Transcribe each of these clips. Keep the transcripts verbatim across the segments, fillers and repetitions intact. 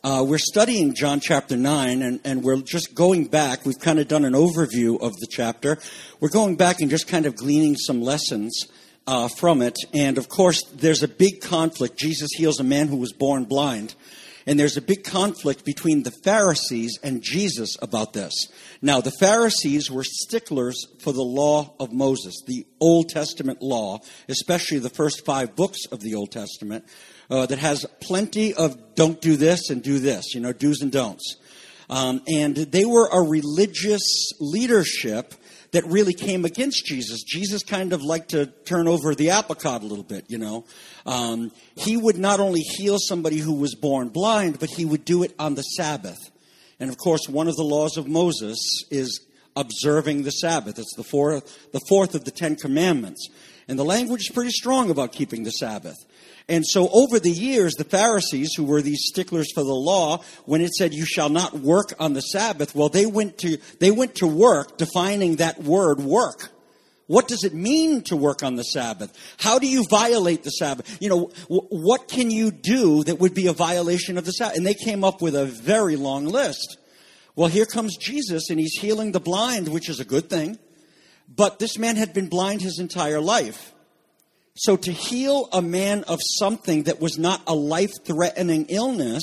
Uh, we're studying John chapter nine, and, and we're just going back. We've kind of done an overview of the chapter. We're going back and just kind of gleaning some lessons uh, from it. And, of course, there's a big conflict. Jesus heals a man who was born blind. And there's a big conflict between the Pharisees and Jesus about this. Now, the Pharisees were sticklers for the law of Moses, the Old Testament law, especially the first five books of the Old Testament, uh, that has plenty of don't do this and do this, you know, do's and don'ts. Um, and they were a religious leadership that really came against Jesus. Jesus kind of liked to turn over the apple cart a little bit, you know. Um, he would not only heal somebody who was born blind, but he would do it on the Sabbath. And, of course, one of the laws of Moses is observing the Sabbath. It's the fourth, the fourth of the Ten Commandments. And the language is pretty strong about keeping the Sabbath. And so over the years, the Pharisees, who were these sticklers for the law, when it said you shall not work on the Sabbath, well, they went to they went to work defining that word work. What does it mean to work on the Sabbath? How do you violate the Sabbath? You know, w- what can you do that would be a violation of the Sabbath? And they came up with a very long list. Well, here comes Jesus, and he's healing the blind, which is a good thing. But this man had been blind his entire life. So to heal a man of something that was not a life-threatening illness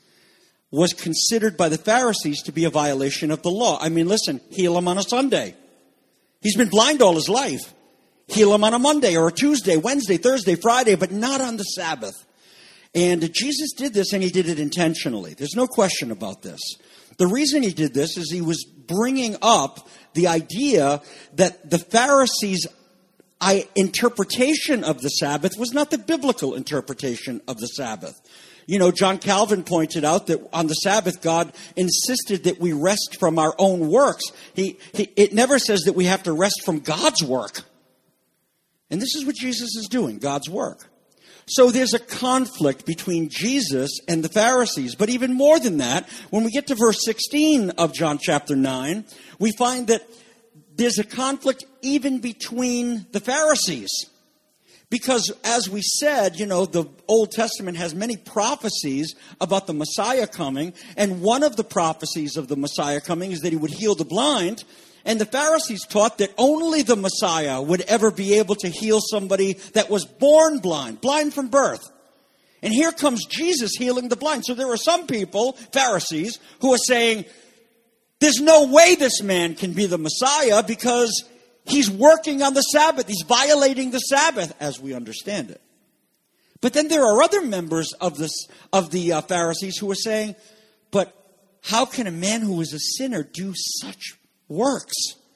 was considered by the Pharisees to be a violation of the law. I mean, listen, heal him on a Sunday. He's been blind all his life. Heal him on a Monday or a Tuesday, Wednesday, Thursday, Friday, but not on the Sabbath. And Jesus did this, and he did it intentionally. There's no question about this. The reason he did this is he was bringing up the idea that the Pharisees' I, interpretation of the Sabbath was not the biblical interpretation of the Sabbath. You know, John Calvin pointed out that on the Sabbath, God insisted that we rest from our own works. He, he, it never says that we have to rest from God's work. And this is what Jesus is doing, God's work. So there's a conflict between Jesus and the Pharisees. But even more than that, when we get to verse sixteen of John chapter nine, we find that there's a conflict even between the Pharisees. Because as we said, you know, the Old Testament has many prophecies about the Messiah coming. And one of the prophecies of the Messiah coming is that he would heal the blind. And the Pharisees taught that only the Messiah would ever be able to heal somebody that was born blind, blind from birth. And here comes Jesus healing the blind. So there are some people, Pharisees, who are saying, there's no way this man can be the Messiah because he's working on the Sabbath. He's violating the Sabbath as we understand it. But then there are other members of this of the uh, Pharisees who are saying, but how can a man who is a sinner do such works?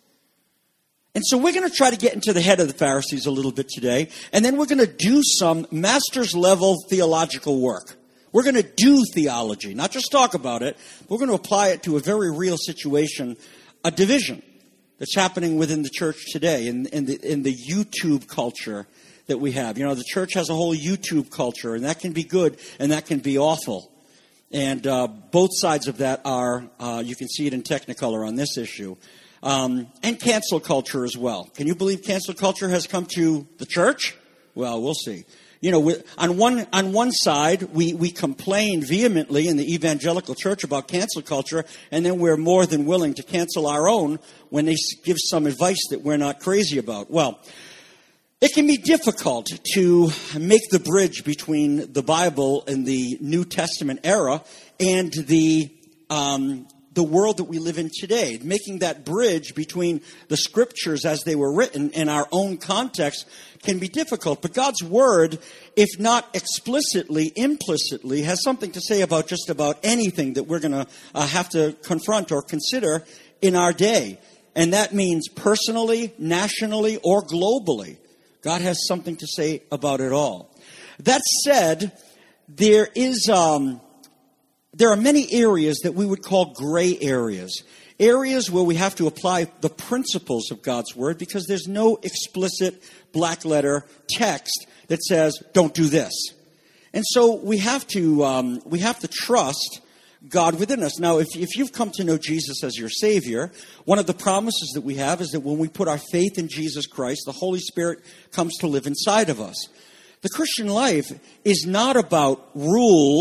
And so we're going to try to get into the head of the Pharisees a little bit today. And then we're going to do some master's level theological work. We're going to do theology, not just talk about it. We're going to apply it to a very real situation, a division that's happening within the church today in, in, the, in the YouTube culture that we have. You know, the church has a whole YouTube culture, and that can be good and that can be awful. And uh, both sides of that are, uh, you can see it in Technicolor on this issue. Um, and cancel culture as well. Can you believe cancel culture has come to the church? Well, we'll see. You know, on one on one side, we, we complain vehemently in the evangelical church about cancel culture, and then we're more than willing to cancel our own when they give some advice that we're not crazy about. Well, it can be difficult to make the bridge between the Bible and the New Testament era and the um, the world that we live in today. Making that bridge between the scriptures as they were written and our own context can be difficult. But God's word, if not explicitly, implicitly, has something to say about just about anything that we're going to uh, have to confront or consider in our day. And that means personally, nationally, or globally. God has something to say about it all. That said, there is... Um, There are many areas that we would call gray areas. Areas where we have to apply the principles of God's word because there's no explicit black letter text that says, don't do this. And so we have to um, we have to trust God within us. Now, if, if you've come to know Jesus as your Savior, one of the promises that we have is that when we put our faith in Jesus Christ, the Holy Spirit comes to live inside of us. The Christian life is not about rules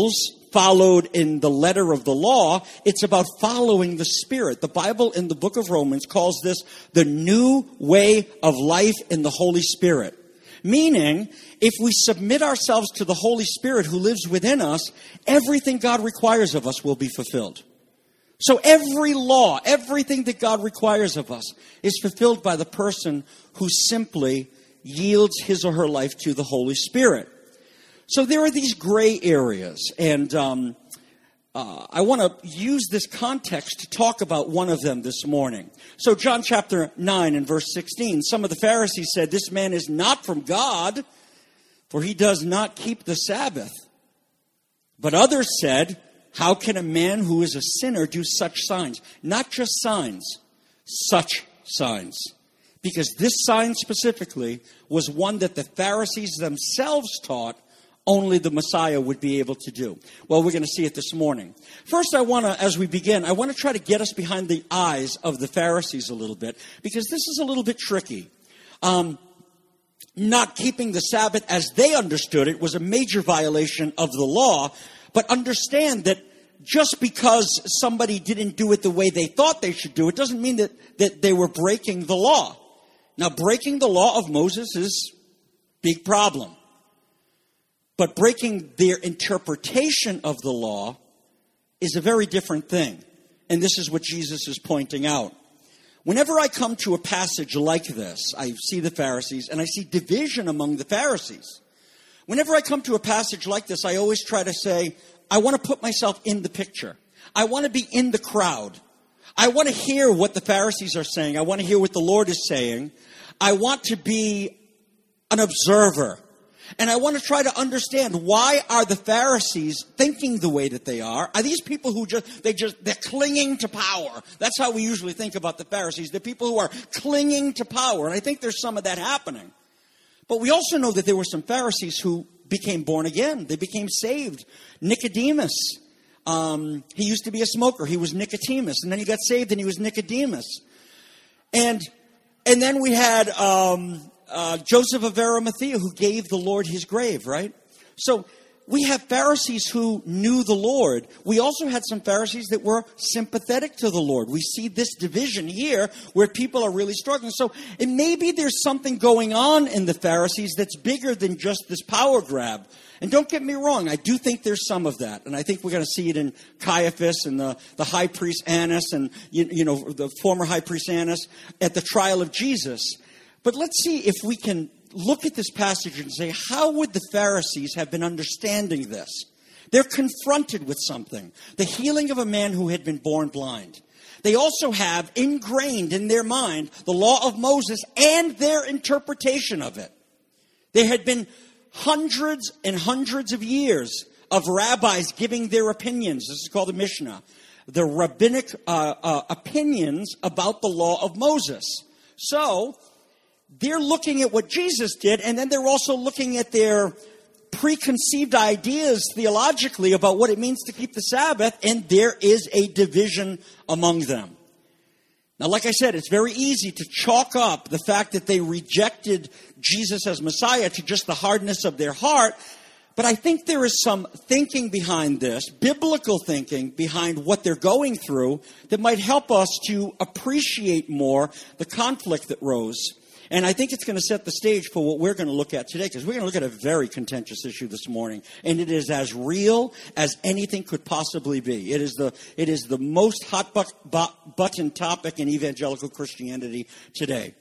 followed in the letter of the law. It's about following the Spirit. The Bible in the book of Romans calls this the new way of life in the Holy Spirit. Meaning, if we submit ourselves to the Holy Spirit who lives within us, everything God requires of us will be fulfilled. So every law, everything that God requires of us is fulfilled by the person who simply yields his or her life to the Holy Spirit. So there are these gray areas, and um, uh, I want to use this context to talk about one of them this morning. So John chapter nine and verse sixteen, some of the Pharisees said, "This man is not from God, for he does not keep the Sabbath." But others said, "How can a man who is a sinner do such signs?" Not just signs, such signs. Because this sign specifically was one that the Pharisees themselves taught only the Messiah would be able to do. Well, we're going to see it this morning. First, I want to, as we begin, I want to try to get us behind the eyes of the Pharisees a little bit, because this is a little bit tricky. Um, not keeping the Sabbath as they understood it was a major violation of the law, but understand that just because somebody didn't do it the way they thought they should do it doesn't mean that, that they were breaking the law. Now, breaking the law of Moses is a big problem. But breaking their interpretation of the law is a very different thing. And this is what Jesus is pointing out. Whenever I come to a passage like this, I see the Pharisees and I see division among the Pharisees. Whenever I come to a passage like this, I always try to say, I want to put myself in the picture. I want to be in the crowd. I want to hear what the Pharisees are saying. I want to hear what the Lord is saying. I want to be an observer. And I want to try to understand, why are the Pharisees thinking the way that they are? Are these people who just, they just, they're clinging to power? That's how we usually think about the Pharisees. They're people who are clinging to power. And I think there's some of that happening. But we also know that there were some Pharisees who became born again. They became saved. Nicodemus, um, he used to be a smoker. He was Nicodemus. And then he got saved and he was Nicodemus. And, and then we had, um, Uh, Joseph of Arimathea, who gave the Lord his grave, right? So we have Pharisees who knew the Lord. We also had some Pharisees that were sympathetic to the Lord. We see this division here where people are really struggling. So it maybe there's something going on in the Pharisees that's bigger than just this power grab. And don't get me wrong, I do think there's some of that. And I think we're going to see it in Caiaphas and the, the high priest Annas and, you, you know, the former high priest Annas at the trial of Jesus. But let's see if we can look at this passage and say, how would the Pharisees have been understanding this? They're confronted with something. The healing of a man who had been born blind. They also have ingrained in their mind the law of Moses and their interpretation of it. There had been hundreds and hundreds of years of rabbis giving their opinions. This is called the Mishnah. The rabbinic uh, uh, opinions about the law of Moses. So they're looking at what Jesus did, and then they're also looking at their preconceived ideas theologically about what it means to keep the Sabbath, and there is a division among them. Now, like I said, it's very easy to chalk up the fact that they rejected Jesus as Messiah to just the hardness of their heart, but I think there is some thinking behind this, biblical thinking behind what they're going through, that might help us to appreciate more the conflict that rose. And I think it's going to set the stage for what we're going to look at today, because we're going to look at a very contentious issue this morning. And it is as real as anything could possibly be. It is the, it is the most hot bu- bu- button topic in evangelical Christianity today.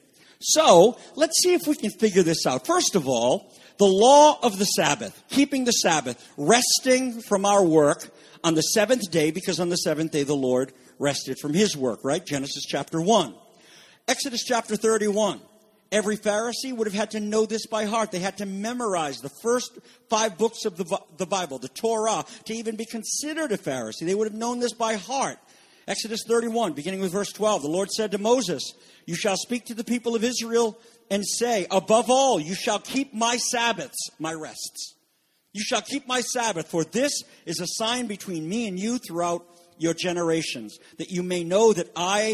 So let's see if we can figure this out. First of all, the law of the Sabbath, keeping the Sabbath, resting from our work on the seventh day, because on the seventh day the Lord rested from his work, right? Genesis chapter one. Exodus chapter thirty-one. Every Pharisee would have had to know this by heart. They had to memorize the first five books of the, the Bible, the Torah, to even be considered a Pharisee. They would have known this by heart. Exodus thirty-one, beginning with verse twelve, the Lord said to Moses, "You shall speak to the people of Israel and say, above all, you shall keep my Sabbaths, my rests. You shall keep my Sabbath, for this is a sign between me and you throughout your generations, that you may know that I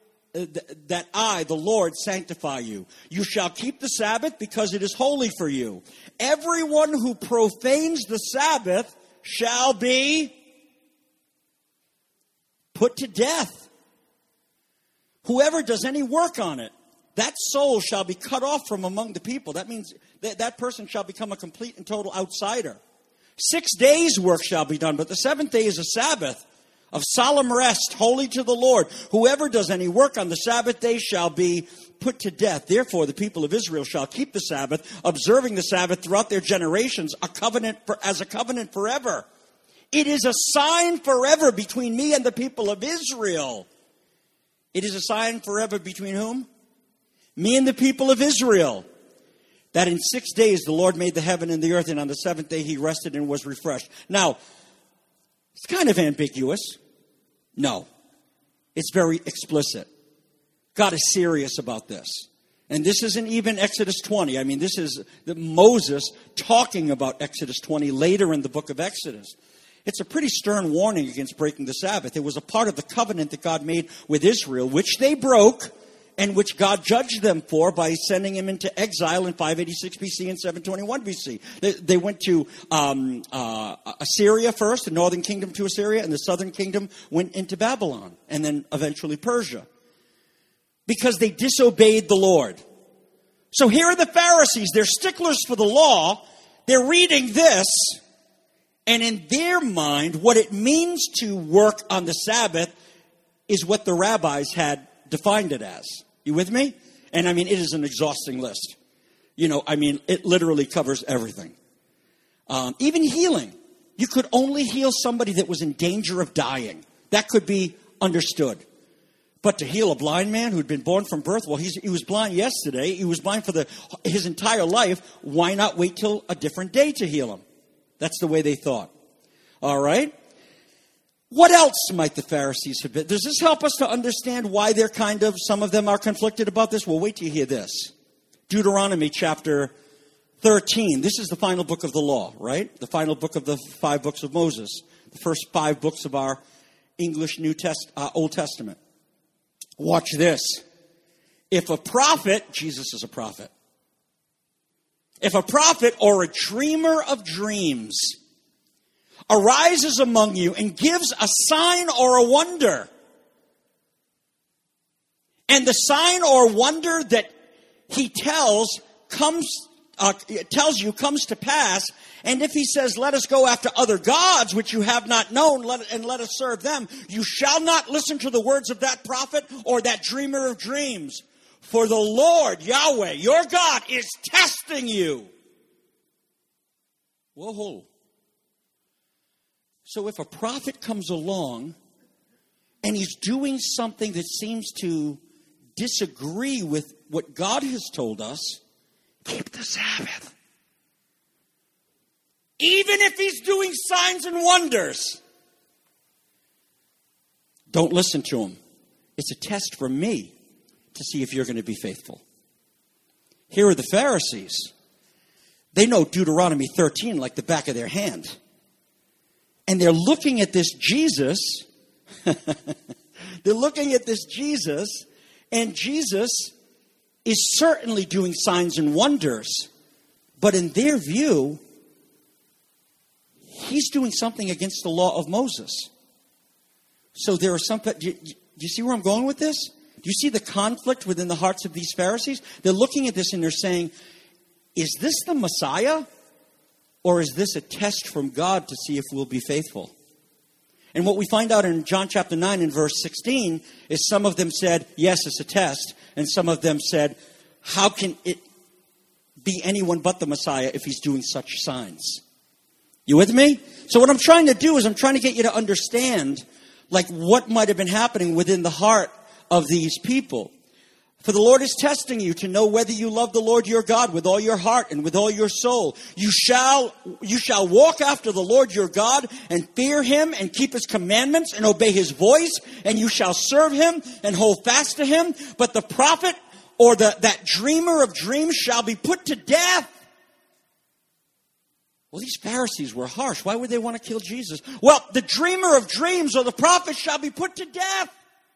that I, the Lord, sanctify you. You shall keep the Sabbath because it is holy for you. Everyone who profanes the Sabbath shall be put to death. Whoever does any work on it, that soul shall be cut off from among the people. That means that, that person shall become a complete and total outsider. Six days' work shall be done, but the seventh day is a Sabbath of solemn rest, holy to the Lord. Whoever does any work on the Sabbath day shall be put to death. Therefore, the people of Israel shall keep the Sabbath, observing the Sabbath throughout their generations, a covenant for, as a covenant forever. It is a sign forever between me and the people of Israel. It is a sign forever between whom? Me and the people of Israel. That in six days the Lord made the heaven and the earth, and on the seventh day he rested and was refreshed. Now, it's kind of ambiguous. No. It's very explicit. God is serious about this. And this isn't even Exodus twenty. I mean, this is Moses talking about Exodus twenty later in the book of Exodus. It's a pretty stern warning against breaking the Sabbath. It was a part of the covenant that God made with Israel, which they broke, and which God judged them for by sending him into exile in five eighty-six B C and seven twenty-one B C. They, they went to um, uh, Assyria first, the northern kingdom to Assyria, and the southern kingdom went into Babylon, and then eventually Persia. Because they disobeyed the Lord. So here are the Pharisees. They're sticklers for the law. They're reading this. And in their mind, what it means to work on the Sabbath is what the rabbis had defined it as. You with me? And I mean, it is an exhausting list. You know, I mean, it literally covers everything. Um, even healing. You could only heal somebody that was in danger of dying. That could be understood. But to heal a blind man who'd been born from birth, well, he's, he was blind yesterday. He was blind for the, his entire life. Why not wait till a different day to heal him? That's the way they thought. All right? What else might the Pharisees have been? Does this help us to understand why they're kind of, some of them are conflicted about this? Well, wait till you hear this. Deuteronomy chapter thirteen. This is the final book of the law, right? The final book of the five books of Moses. The first five books of our English New Test, uh, Old Testament. Watch this. If a prophet, Jesus is a prophet. If a prophet or a dreamer of dreams arises among you and gives a sign or a wonder, and the sign or wonder that he tells comes uh, tells you comes to pass, and if he says, let us go after other gods which you have not known, let, and let us serve them, you shall not listen to the words of that prophet or that dreamer of dreams. For the Lord, Yahweh, your God, is testing you. Whoa. So if a prophet comes along and he's doing something that seems to disagree with what God has told us, keep the Sabbath. Even if he's doing signs and wonders. Don't listen to him. It's a test for me to see if you're going to be faithful. Here are the Pharisees. They know Deuteronomy thirteen like the back of their hand. And they're looking at this Jesus. They're looking at this Jesus. And Jesus is certainly doing signs and wonders. But in their view, he's doing something against the law of Moses. So there are some... Do you, do you see where I'm going with this? Do you see the conflict within the hearts of these Pharisees? They're looking at this and they're saying, is this the Messiah? Or is this a test from God to see if we'll be faithful? And what we find out in John chapter nine and verse sixteen is some of them said, yes, it's a test. And some of them said, how can it be anyone but the Messiah if he's doing such signs? You with me? So what I'm trying to do is I'm trying to get you to understand like what might have been happening within the heart of these people. For the Lord is testing you to know whether you love the Lord your God with all your heart and with all your soul. You shall, you shall walk after the Lord your God and fear him and keep his commandments and obey his voice, and you shall serve him and hold fast to him. But the prophet or the, that dreamer of dreams shall be put to death. Well, these Pharisees were harsh. Why would they want to kill Jesus? Well, the dreamer of dreams or the prophet shall be put to death.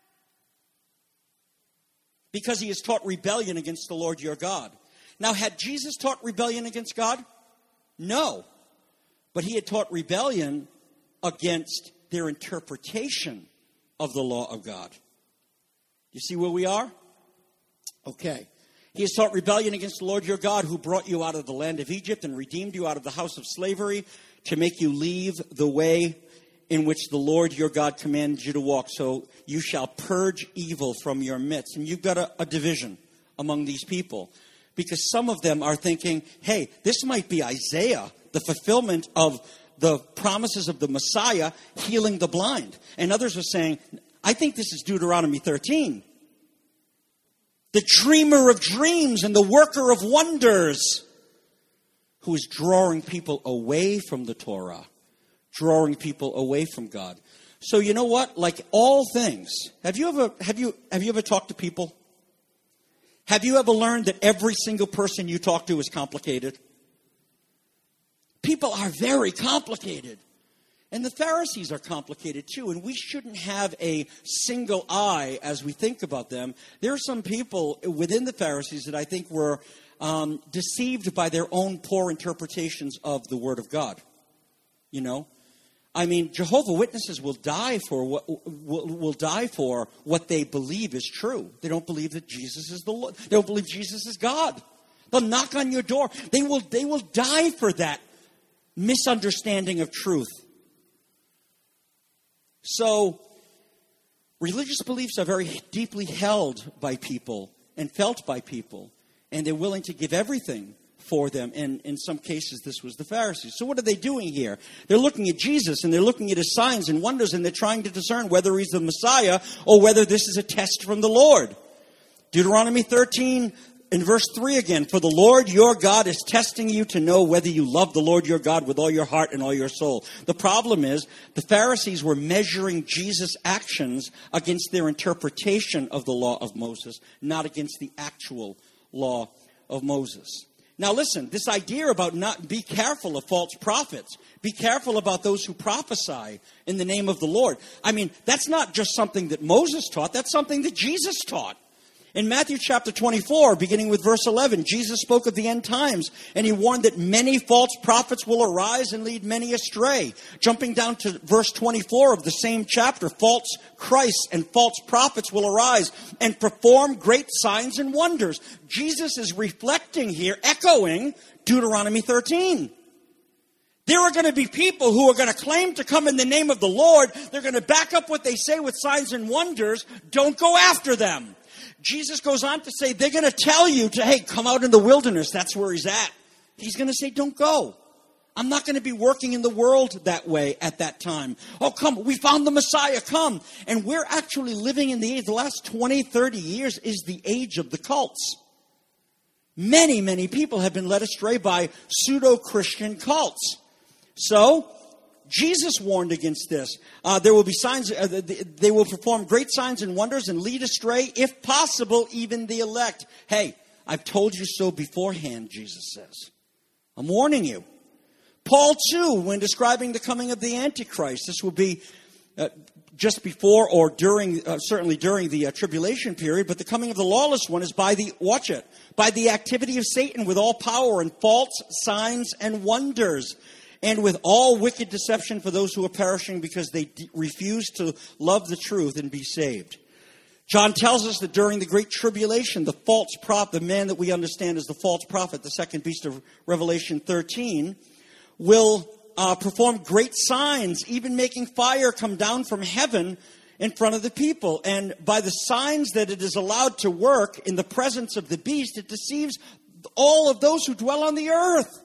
Because he has taught rebellion against the Lord your God. Now, had Jesus taught rebellion against God? No. But he had taught rebellion against their interpretation of the law of God. You see where we are? Okay. He has taught rebellion against the Lord your God, who brought you out of the land of Egypt and redeemed you out of the house of slavery, to make you leave the way in which the Lord your God commanded you to walk. So you shall purge evil from your midst. And you've got a, a division among these people, because some of them are thinking, hey, this might be Isaiah, the fulfillment of the promises of the Messiah healing the blind. And others are saying, I think this is Deuteronomy thirteen. The dreamer of dreams and the worker of wonders, who is drawing people away from the Torah, drawing people away from God. So you know what? Like all things, have you ever have you have you ever talked to people? Have you ever learned that every single person you talk to is complicated? People are very complicated. And the Pharisees are complicated too. And we shouldn't have a single eye as we think about them. There are some people within the Pharisees that I think were um, deceived by their own poor interpretations of the Word of God. You know? I mean, Jehovah's Witnesses will die for what will, will die for what they believe is true. They don't believe that Jesus is the Lord. They don't believe Jesus is God. They'll knock on your door. They will they will die for that misunderstanding of truth. So, religious beliefs are very deeply held by people and felt by people, and they're willing to give everything for them. And in some cases, this was the Pharisees. So what are they doing here? They're looking at Jesus, and they're looking at his signs and wonders, and they're trying to discern whether he's the Messiah or whether this is a test from the Lord. Deuteronomy thirteen, in verse three again, for the Lord your God is testing you to know whether you love the Lord your God with all your heart and all your soul. The problem is the Pharisees were measuring Jesus' actions against their interpretation of the law of Moses, not against the actual law of Moses. Now listen, this idea about not be careful of false prophets, be careful about those who prophesy in the name of the Lord. I mean, that's not just something that Moses taught, that's something that Jesus taught. In Matthew chapter twenty-four, beginning with verse eleven, Jesus spoke of the end times, and he warned that many false prophets will arise and lead many astray. Jumping down to verse twenty-four of the same chapter, false Christs and false prophets will arise and perform great signs and wonders. Jesus is reflecting here, echoing Deuteronomy thirteen. There are going to be people who are going to claim to come in the name of the Lord. They're going to back up what they say with signs and wonders. Don't go after them. Jesus goes on to say, they're going to tell you to, hey, come out in the wilderness. That's where he's at. He's going to say, don't go. I'm not going to be working in the world that way at that time. Oh, come, we found the Messiah, come. And we're actually living in the age, the last twenty, thirty years is the age of the cults. Many, many people have been led astray by pseudo-Christian cults. So, Jesus warned against this. Uh, there will be signs, uh, they will perform great signs and wonders and lead astray, if possible, even the elect. Hey, I've told you so beforehand, Jesus says. I'm warning you. Paul, too, when describing the coming of the Antichrist, this will be uh, just before or during, uh, certainly during the uh, tribulation period, but the coming of the lawless one is by the, watch it, by the activity of Satan with all power and false signs and wonders, and with all wicked deception for those who are perishing because they de- refuse to love the truth and be saved. John tells us that during the great tribulation, the false prophet, the man that we understand as the false prophet, the second beast of Revelation thirteen, will uh, perform great signs, even making fire come down from heaven in front of the people. And by the signs that it is allowed to work in the presence of the beast, it deceives all of those who dwell on the earth.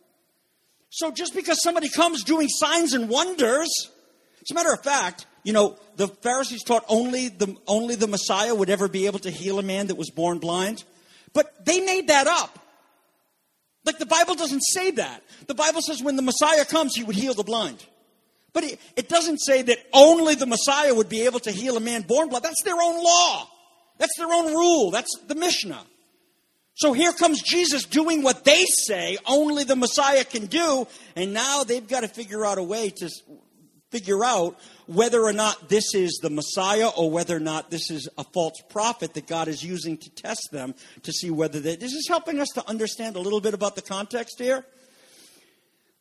So just because somebody comes doing signs and wonders, as a matter of fact, you know, the Pharisees taught only the only the Messiah would ever be able to heal a man that was born blind. But they made that up. Like the Bible doesn't say that. The Bible says when the Messiah comes, he would heal the blind. But it, it doesn't say that only the Messiah would be able to heal a man born blind. That's their own law. That's their own rule. That's the Mishnah. So here comes Jesus doing what they say only the Messiah can do, and now they've got to figure out a way to figure out whether or not this is the Messiah or whether or not this is a false prophet that God is using to test them to see whether they... This is helping us to understand a little bit about the context here.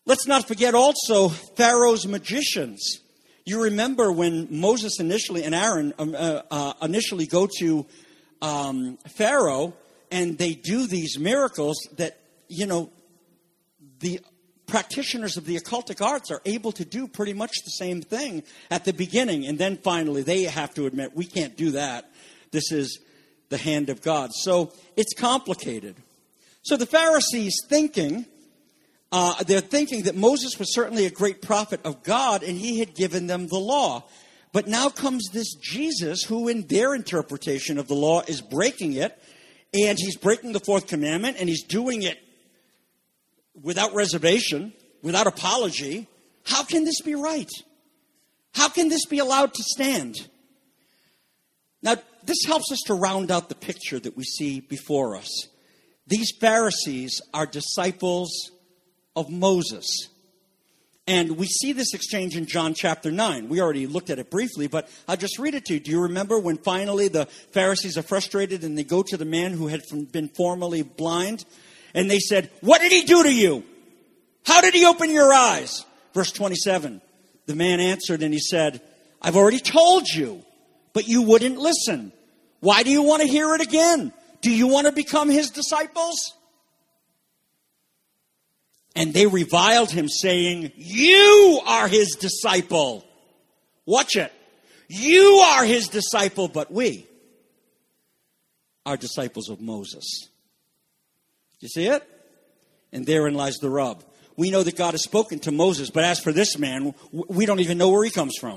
Let's not forget also Pharaoh's magicians. You remember when Moses initially and Aaron um, uh, uh, initially go to um, Pharaoh and they do these miracles that, you know, the practitioners of the occultic arts are able to do pretty much the same thing at the beginning. And then finally they have to admit, we can't do that. This is the hand of God. So it's complicated. So the Pharisees thinking, uh, they're thinking that Moses was certainly a great prophet of God and he had given them the law. But now comes this Jesus who in their interpretation of the law is breaking it. And he's breaking the fourth commandment and he's doing it without reservation, without apology. How can this be right? How can this be allowed to stand? Now, this helps us to round out the picture that we see before us. These Pharisees are disciples of Moses. And we see this exchange in John chapter nine. We already looked at it briefly, but I'll just read it to you. Do you remember when finally the Pharisees are frustrated and they go to the man who had been formerly blind? And they said, what did he do to you? How did he open your eyes? Verse twenty-seven, the man answered and he said, I've already told you, but you wouldn't listen. Why do you want to hear it again? Do you want to become his disciples? And they reviled him, saying, you are his disciple. Watch it. You are his disciple, but we are disciples of Moses. You see it? And therein lies the rub. We know that God has spoken to Moses, but as for this man, we don't even know where he comes from.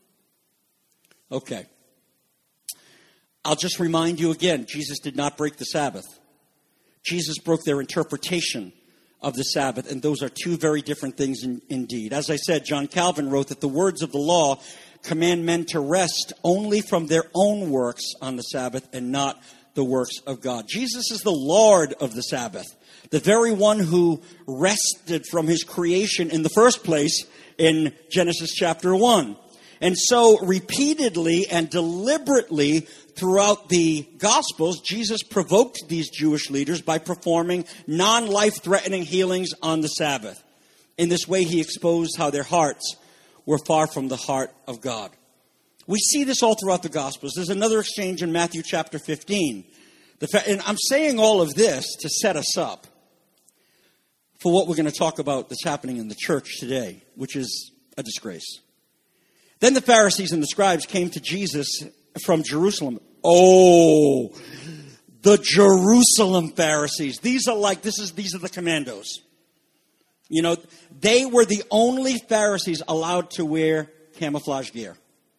Okay. I'll just remind you again, Jesus did not break the Sabbath. Jesus broke their interpretation of the Sabbath, and those are two very different things in, indeed. As I said, John Calvin wrote that the words of the law command men to rest only from their own works on the Sabbath and not the works of God. Jesus is the Lord of the Sabbath, the very one who rested from his creation in the first place in Genesis chapter one. And so repeatedly and deliberately throughout the Gospels, Jesus provoked these Jewish leaders by performing non-life-threatening healings on the Sabbath. In this way, he exposed how their hearts were far from the heart of God. We see this all throughout the Gospels. There's another exchange in Matthew chapter fifteen. The fa- and I'm saying all of this to set us up for what we're going to talk about that's happening in the church today, which is a disgrace. Then the Pharisees and the scribes came to Jesus from Jerusalem. Oh, the Jerusalem Pharisees. These are like, this is, these are the commandos. You know, they were the only Pharisees allowed to wear camouflage gear.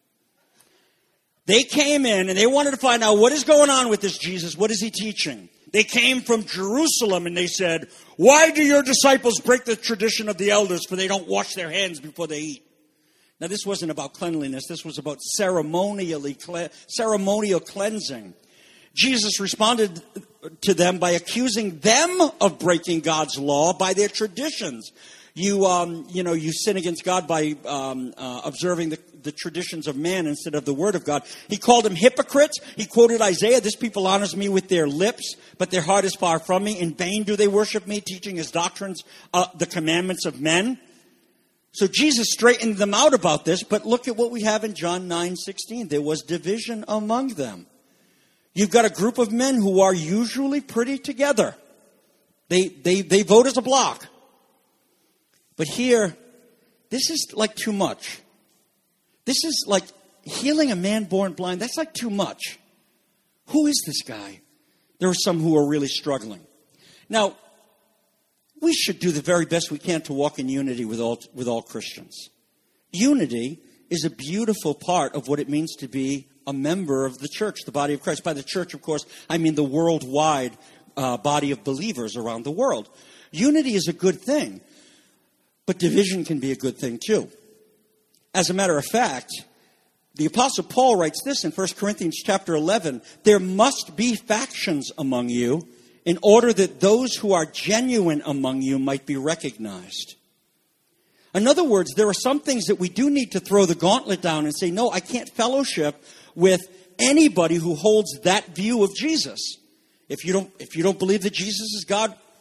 They came in and they wanted to find out what is going on with this Jesus. What is he teaching? They came from Jerusalem and they said, why do your disciples break the tradition of the elders for they don't wash their hands before they eat? Now, this wasn't about cleanliness. This was about ceremonially ceremonial cleansing. Jesus responded to them by accusing them of breaking God's law by their traditions. You, um, you know, you sin against God by um, uh, observing the, the traditions of man instead of the word of God. He called them hypocrites. He quoted Isaiah, this people honors me with their lips, but their heart is far from me. In vain do they worship me, teaching as doctrines uh, the commandments of men. So Jesus straightened them out about this, but look at what we have in John nine sixteen. There was division among them. You've got a group of men who are usually pretty together. They, they, they vote as a block. But here, this is like too much. This is like healing a man born blind. That's like too much. Who is this guy? There are some who are really struggling. Now, we should do the very best we can to walk in unity with all, with all Christians. Unity is a beautiful part of what it means to be a member of the church, the body of Christ. By the church, of course, I mean the worldwide uh, body of believers around the world. Unity is a good thing, but division can be a good thing too. As a matter of fact, the Apostle Paul writes this in First Corinthians chapter eleven, there must be factions among you in order that those who are genuine among you might be recognized. In other words, there are some things that we do need to throw the gauntlet down and say, no, I can't fellowship with anybody who holds that view of Jesus. If you don't, if you don't believe that Jesus is God,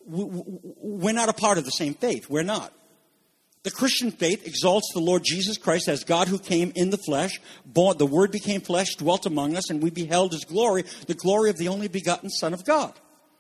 we're not a part of the same faith. We're not. The Christian faith exalts the Lord Jesus Christ as God who came in the flesh, born, the Word became flesh, dwelt among us, and we beheld His glory, the glory of the only begotten Son of God.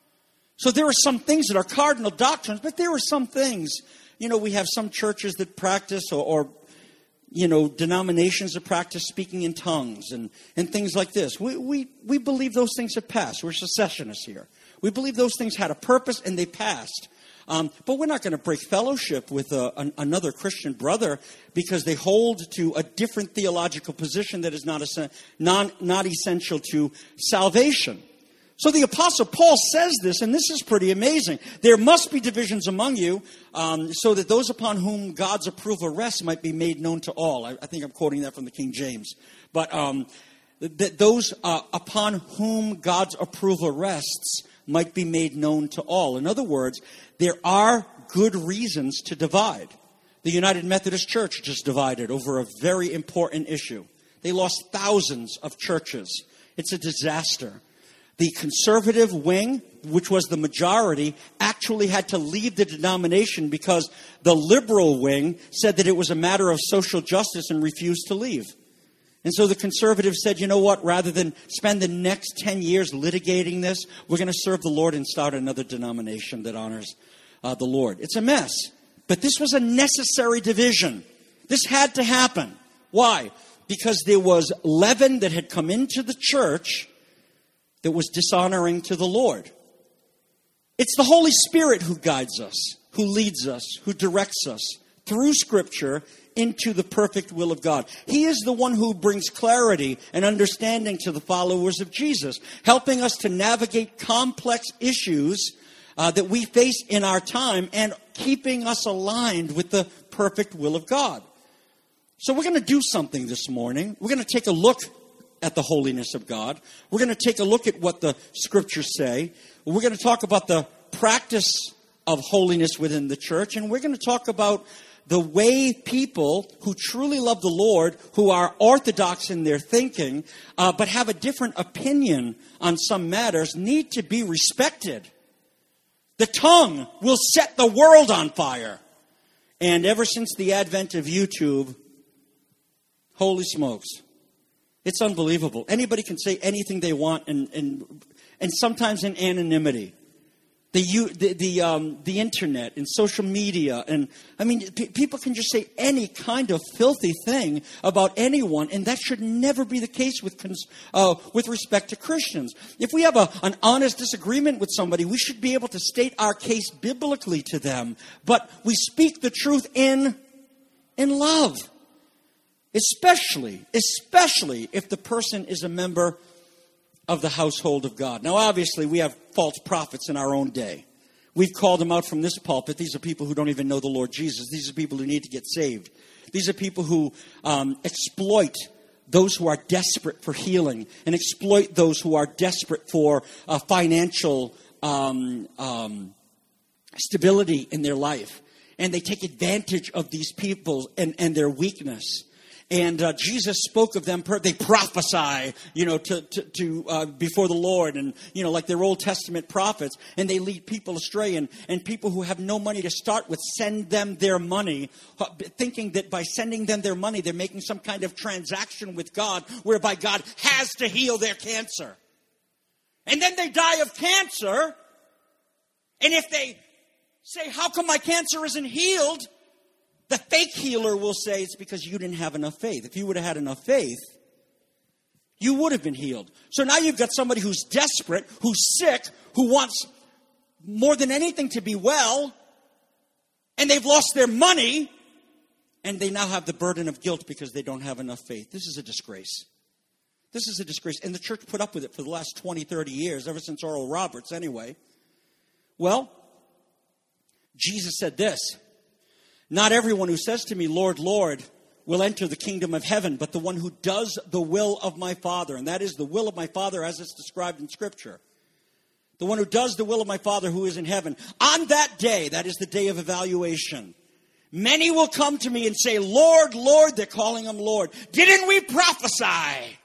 So there are some things that are cardinal doctrines, but there are some things, you know, we have some churches that practice or, or you know, denominations that practice speaking in tongues and, and things like this. We, we, we believe those things have passed. We're secessionists here. We believe those things had a purpose and they passed. Um, but we're not going to break fellowship with a, an, another Christian brother because they hold to a different theological position that is not, a, non, not essential to salvation. So the Apostle Paul says this, and this is pretty amazing. There must be divisions among you, um, so that those upon whom God's approval rests might be made known to all. I, I think I'm quoting that from the King James. But um, that those uh, upon whom God's approval rests might be made known to all. In other words, there are good reasons to divide. The United Methodist Church just divided over a very important issue. They lost thousands of churches. It's a disaster. The conservative wing, which was the majority, actually had to leave the denomination because the liberal wing said that it was a matter of social justice and refused to leave. And so the conservatives said, you know what, rather than spend the next ten years litigating this, we're going to serve the Lord and start another denomination that honors uh, the Lord. It's a mess. But this was a necessary division. This had to happen. Why? Because there was leaven that had come into the church that was dishonoring to the Lord. It's the Holy Spirit who guides us, who leads us, who directs us through Scripture into the perfect will of God. He is the one who brings clarity and understanding to the followers of Jesus, helping us to navigate complex issues uh, that we face in our time and keeping us aligned with the perfect will of God. So we're going to do something this morning. We're going to take a look at the holiness of God. We're going to take a look at what the Scriptures say. We're going to talk about the practice of holiness within the church. And we're going to talk about the way people who truly love the Lord, who are orthodox in their thinking, uh, but have a different opinion on some matters, need to be respected. The tongue will set the world on fire. And ever since the advent of YouTube, holy smokes, it's unbelievable. Anybody can say anything they want, and and, and sometimes in anonymity. The the the, um, the internet and social media, and I mean, p- people can just say any kind of filthy thing about anyone, and that should never be the case with cons- uh, with respect to Christians. If we have a, an honest disagreement with somebody, we should be able to state our case biblically to them, but we speak the truth in in love. Especially, especially if the person is a member of the household of God. Now, obviously, we have false prophets in our own day. We've called them out from this pulpit. These are people who don't even know the Lord Jesus. These are people who need to get saved. These are people who um, exploit those who are desperate for healing and exploit those who are desperate for uh, financial um, um, stability in their life. And they take advantage of these people and, and their weakness. And uh, Jesus spoke of them. They prophesy, you know, to to, to uh, before the Lord, and you know, like their Old Testament prophets. And they lead people astray. And and people who have no money to start with send them their money, thinking that by sending them their money, they're making some kind of transaction with God, whereby God has to heal their cancer. And then they die of cancer. And if they say, "How come my cancer isn't healed?" the fake healer will say it's because you didn't have enough faith. If you would have had enough faith, you would have been healed. So now you've got somebody who's desperate, who's sick, who wants more than anything to be well, and they've lost their money, and they now have the burden of guilt because they don't have enough faith. This is a disgrace. This is a disgrace. And the church put up with it for the last twenty, thirty years, ever since Oral Roberts anyway. Well, Jesus said this: "Not everyone who says to me, 'Lord, Lord,' will enter the kingdom of heaven, but the one who does the will of my Father." And that is the will of my Father as it's described in Scripture. The one who does the will of my Father who is in heaven. On that day, that is the day of evaluation, many will come to me and say, "Lord, Lord," they're calling him Lord, "didn't we prophesy?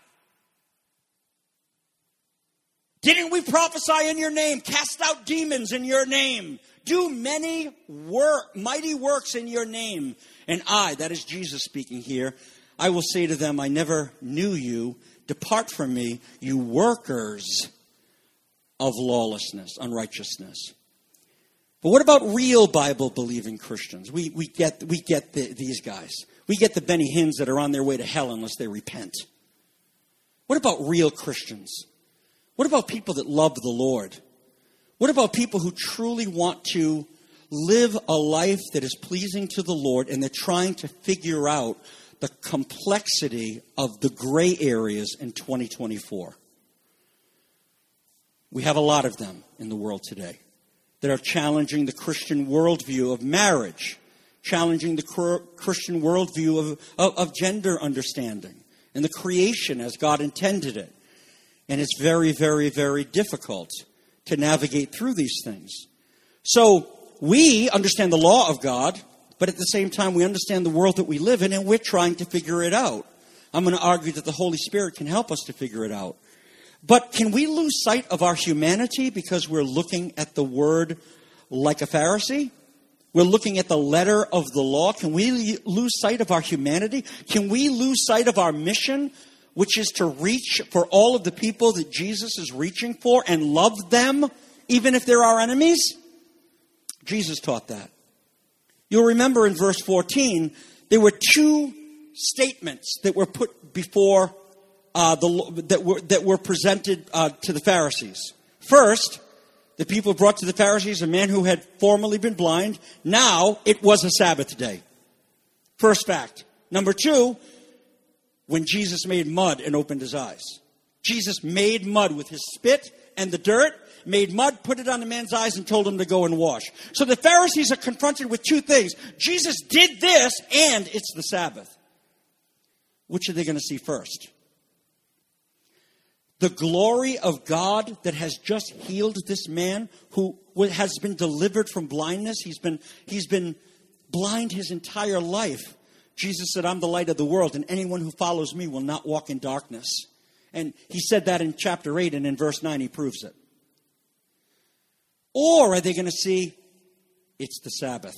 Didn't we prophesy in your name, cast out demons in your name, do many work, mighty works in your name. And I, that is Jesus speaking here, I will say to them, I never knew you. Depart from me, you workers of lawlessness, unrighteousness. But what about real Bible-believing Christians? We, we get, we get the, these guys. We get the Benny Hinns that are on their way to hell unless they repent. What about real Christians? What about people that love the Lord? What about people who truly want to live a life that is pleasing to the Lord, and they're trying to figure out the complexity of the gray areas in twenty twenty-four? We have a lot of them in the world today that are challenging the Christian worldview of marriage, challenging the Christian worldview of, of, of gender understanding and the creation as God intended it. And it's very, very, very difficult to navigate through these things. So we understand the law of God, but at the same time we understand the world that we live in, and we're trying to figure it out. I'm going to argue that the Holy Spirit can help us to figure it out. But can we lose sight of our humanity because we're looking at the word like a Pharisee? We're looking at the letter of the law. Can we lose sight of our humanity? Can we lose sight of our mission, which is to reach for all of the people that Jesus is reaching for and love them, even if they're our enemies? Jesus taught that. You'll remember in verse fourteen, there were two statements that were put before uh, the that were that were presented uh, to the Pharisees. First, the people brought to the Pharisees a man who had formerly been blind. Now it was a Sabbath day. First fact. Number two, when Jesus made mud and opened his eyes. Jesus made mud with his spit and the dirt, made mud, put it on the man's eyes, and told him to go and wash. So the Pharisees are confronted with two things. Jesus did this, and it's the Sabbath. Which are they going to see first? The glory of God that has just healed this man who has been delivered from blindness. He's been, he's been blind his entire life. Jesus said, I'm the light of the world, and anyone who follows me will not walk in darkness. And he said that in chapter eight, and in verse nine he proves it. Or are they going to see, it's the Sabbath.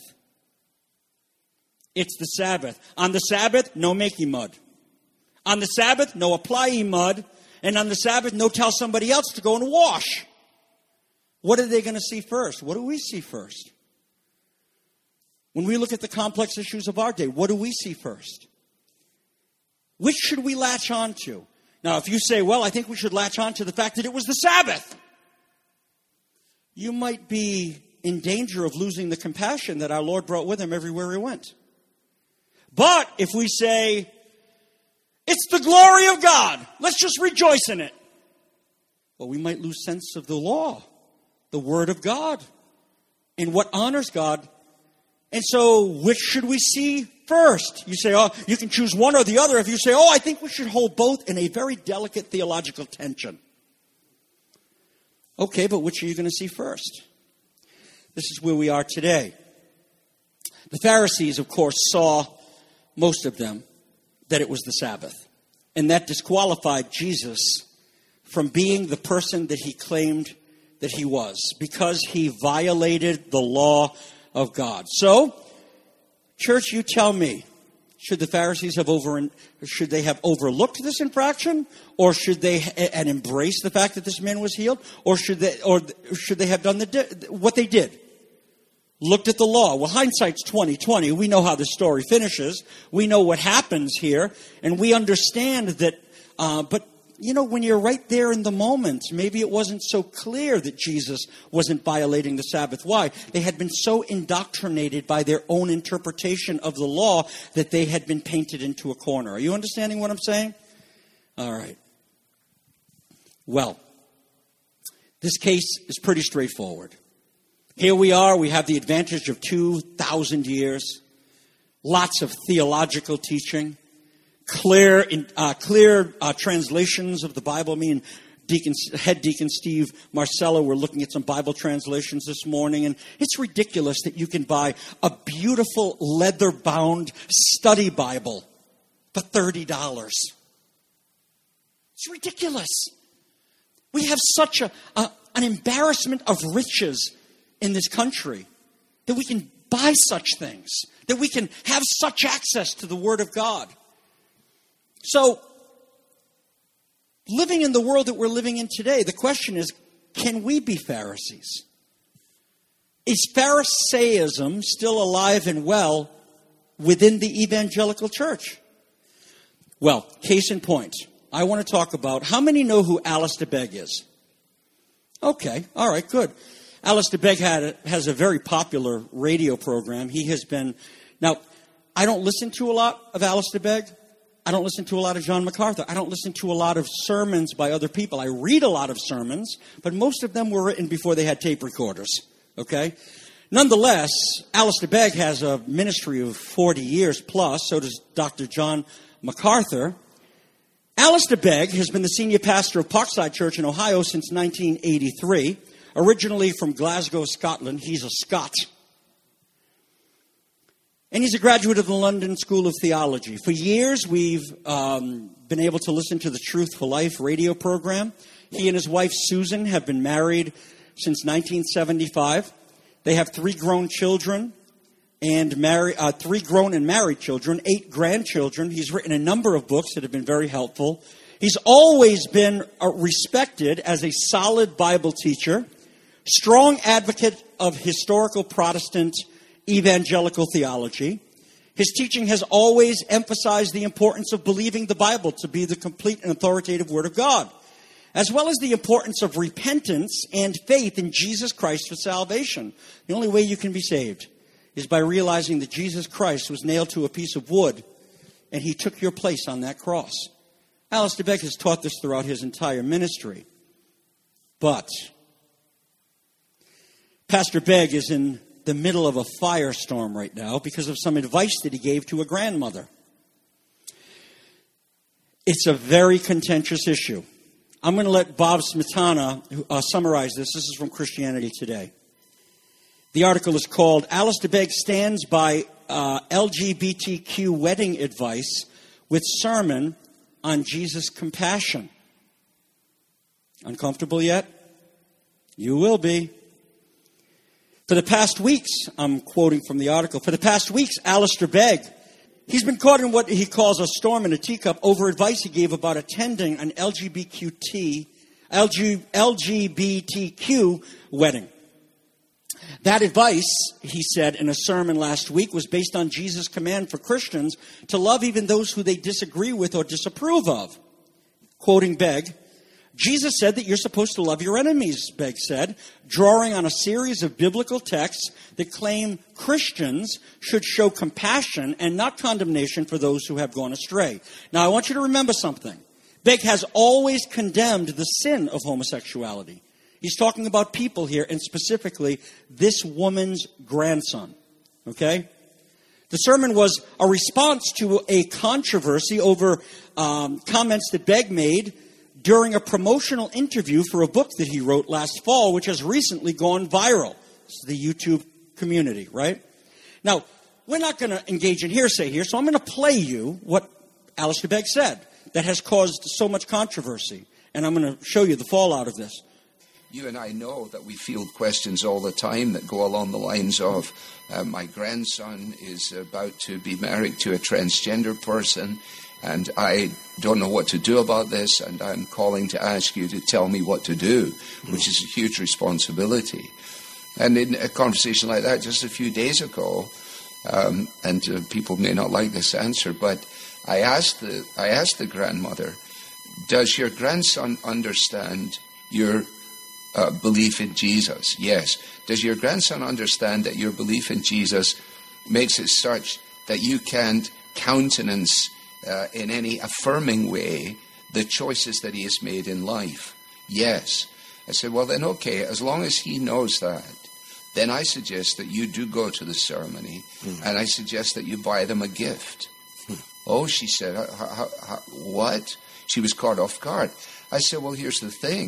It's the Sabbath. On the Sabbath, no makey mud. On the Sabbath, no apply mud. And on the Sabbath, no tell somebody else to go and wash. What are they going to see first? What do we see first? When we look at the complex issues of our day, what do we see first? Which should we latch on to? Now, if you say, well, I think we should latch on to the fact that it was the Sabbath, you might be in danger of losing the compassion that our Lord brought with him everywhere he went. But if we say, it's the glory of God, let's just rejoice in it, well, we might lose sense of the law, the word of God, and what honors God. And so, which should we see first? You say, oh, you can choose one or the other. If you say, oh, I think we should hold both in a very delicate theological tension. Okay, but which are you going to see first? This is where we are today. The Pharisees, of course, saw, most of them, that it was the Sabbath. And that disqualified Jesus from being the person that he claimed that he was, because he violated the law of God. So, church, you tell me, should the Pharisees have over should they have overlooked this infraction, or should they and embrace the fact that this man was healed, or should they or should they have done the what they did? Looked at the law. Well, hindsight's twenty twenty. We know how the story finishes. We know what happens here, and we understand that. Uh, but you know, when you're right there in the moment, maybe it wasn't so clear that Jesus wasn't violating the Sabbath. Why? They had been so indoctrinated by their own interpretation of the law that they had been painted into a corner. Are you understanding what I'm saying? All right. Well, this case is pretty straightforward. Here we are. We have the advantage of two thousand years. Lots of theological teaching. Clear, uh, clear uh, translations of the Bible. Me and Deacon, Head Deacon Steve Marcello were looking at some Bible translations this morning, and it's ridiculous that you can buy a beautiful leather-bound study Bible for thirty dollars. It's ridiculous. We have such a, a an embarrassment of riches in this country. that we can buy such things, that we can have such access to the Word of God. So, living in the world that we're living in today, the question is, can we be Pharisees? Is Pharisaism still alive and well within the evangelical church? Well, case in point, I want to talk about, how many know who Alistair Begg is? Okay, all right, good. Alistair Begg had a, has a very popular radio program. He has been, now, I don't listen to a lot of Alistair Begg. I don't listen to a lot of John MacArthur. I don't listen to a lot of sermons by other people. I read a lot of sermons, but most of them were written before they had tape recorders, okay? Nonetheless, Alistair Begg has a ministry of forty years plus, so does Doctor John MacArthur. Alistair Begg has been the senior pastor of Parkside Church in Ohio since nineteen eighty-three. Originally from Glasgow, Scotland. He's a Scot. And he's a graduate of the London School of Theology. For years, we've um, been able to listen to the Truth for Life radio program. He and his wife, Susan, have been married since nineteen seventy-five. They have three grown children, and marry, uh, three grown and married children, eight grandchildren. He's written a number of books that have been very helpful. He's always been uh, respected as a solid Bible teacher, strong advocate of historical Protestant evangelical theology. His teaching has always emphasized the importance of believing the Bible to be the complete and authoritative Word of God, as well as the importance of repentance and faith in Jesus Christ for salvation. The only way you can be saved is by realizing that Jesus Christ was nailed to a piece of wood and he took your place on that cross. Alistair Begg has taught this throughout his entire ministry. But Pastor Begg is in the middle of a firestorm right now because of some advice that he gave to a grandmother. It's a very contentious issue. I'm going to let Bob Smetana uh, summarize this. This is from Christianity Today. The article is called, Alistair Begg Stands by uh, L G B T Q Wedding Advice with Sermon on Jesus' Compassion. Uncomfortable yet? You will be. For the past weeks, I'm quoting from the article, for the past weeks, Alistair Begg, he's been caught in what he calls a storm in a teacup over advice he gave about attending an L G B T Q wedding. That advice, he said in a sermon last week, was based on Jesus' command for Christians to love even those who they disagree with or disapprove of. Quoting Begg, Jesus said that you're supposed to love your enemies, Begg said, drawing on a series of biblical texts that claim Christians should show compassion and not condemnation for those who have gone astray. Now, I want you to remember something. Begg has always condemned the sin of homosexuality. He's talking about people here, and specifically this woman's grandson. Okay? The sermon was a response to a controversy over um, comments that Begg made during a promotional interview for a book that he wrote last fall, which has recently gone viral. It's the YouTube community, right? Now, we're not going to engage in hearsay here, so I'm going to play you what Alistair Begg said that has caused so much controversy. And I'm going to show you the fallout of this. You and I know that we field questions all the time that go along the lines of, uh, my grandson is about to be married to a transgender person, and I don't know what to do about this, and I'm calling to ask you to tell me what to do, which is a huge responsibility. And in a conversation like that just a few days ago, um, and uh, people may not like this answer, but I asked the I asked the grandmother, does your grandson understand your uh, belief in Jesus? Yes. Does your grandson understand that your belief in Jesus makes it such that you can't countenance uh, in any affirming way the choices that he has made in life? Yes. I said, well then okay, as long as he knows that, then I suggest that you do go to the ceremony, mm. and I suggest that you buy them a gift. Mm. Oh, she said, how, how, how, what? She was caught off guard. I said, well, here's the thing.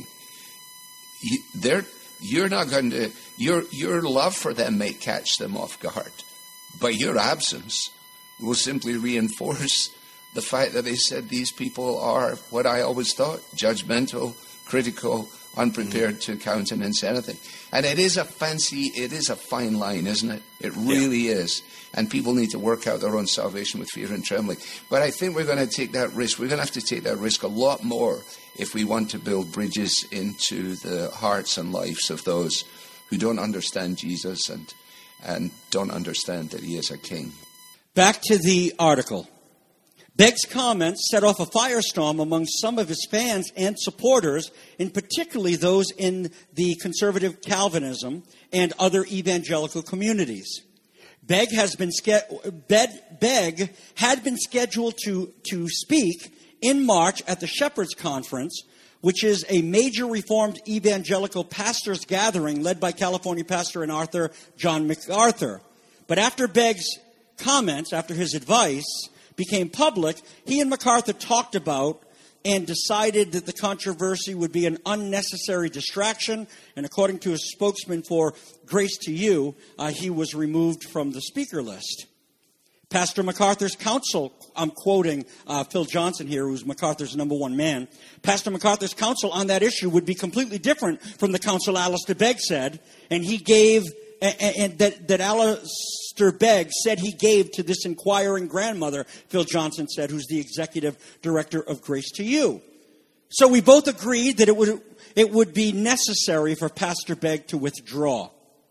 You, they're, you're not going to, your, your love for them may catch them off guard, but your absence will simply reinforce the fact that they said these people are what I always thought, judgmental, critical, unprepared to countenance anything. And it is a fancy, it is a fine line, isn't it? It really yeah. is. And people need to work out their own salvation with fear and trembling. But I think we're going to take that risk. We're going to have to take that risk a lot more if we want to build bridges into the hearts and lives of those who don't understand Jesus and and don't understand that he is a king. Back to the article. Begg's comments set off a firestorm among some of his fans and supporters, in particularly those in the conservative Calvinism and other evangelical communities. Begg has been Begg had been scheduled to, to speak in March at the Shepherds Conference, which is a major Reformed evangelical pastors gathering led by California pastor and author John MacArthur. But after Begg's comments, after his advice became public, he and MacArthur talked about and decided that the controversy would be an unnecessary distraction. And according to a spokesman for Grace to You, uh, he was removed from the speaker list. Pastor MacArthur's counsel, I'm quoting uh, Phil Johnson here, who's MacArthur's number one man. Pastor MacArthur's counsel on that issue would be completely different from the counsel Alistair Begg said, and he gave, and, and that, that Alistair Begg said he gave to this inquiring grandmother, Phil Johnson said, who's the executive director of Grace to You. So we both agreed that it would it would be necessary for Pastor Begg to withdraw.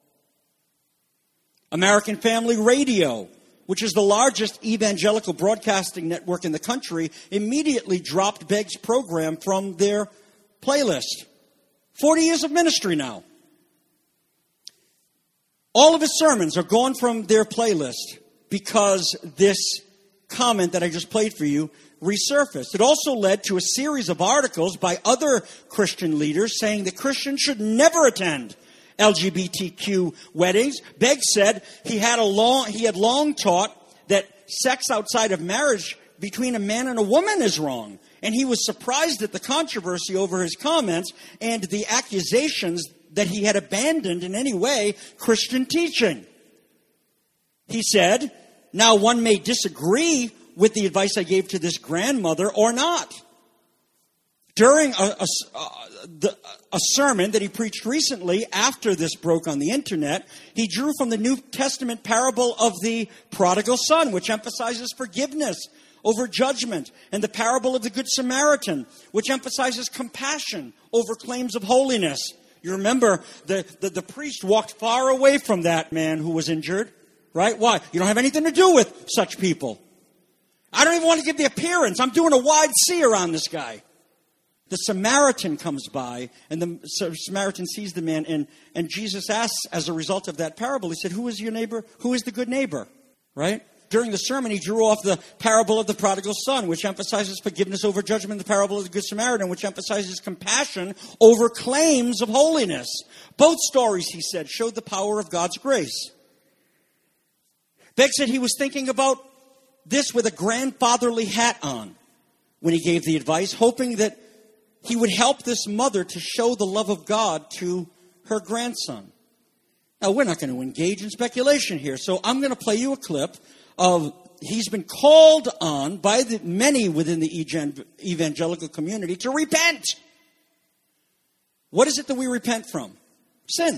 American Family Radio, which is the largest evangelical broadcasting network in the country, immediately dropped Begg's program from their playlist. Forty years of ministry now. All of his sermons are gone from their playlist because this comment that I just played for you resurfaced. It also led to a series of articles by other Christian leaders saying that Christians should never attend L G B T Q weddings. Begg said he had a long he had long taught that sex outside of marriage between a man and a woman is wrong. And he was surprised at the controversy over his comments and the accusations that he had abandoned in any way Christian teaching. He said, now one may disagree with the advice I gave to this grandmother or not. During a, a, a, a sermon that he preached recently after this broke on the internet, he drew from the New Testament parable of the prodigal son, which emphasizes forgiveness over judgment, and the parable of the Good Samaritan, which emphasizes compassion over claims of holiness. You remember the, the, the priest walked far away from that man who was injured, right? Why? You don't have anything to do with such people. I don't even want to give the appearance. I'm doing a wide C around this guy. The Samaritan comes by, and the Samaritan sees the man, and, and Jesus asks, as a result of that parable, he said, who is your neighbor? Who is the good neighbor? Right? During the sermon, he drew off the parable of the prodigal son, which emphasizes forgiveness over judgment, the parable of the Good Samaritan, which emphasizes compassion over claims of holiness. Both stories, he said, showed the power of God's grace. Begg said he was thinking about this with a grandfatherly hat on when he gave the advice, hoping that he would help this mother to show the love of God to her grandson. Now, we're not going to engage in speculation here, so I'm going to play you a clip of he's been called on by the many within the evangelical community to repent. What is it that we repent from? Sin.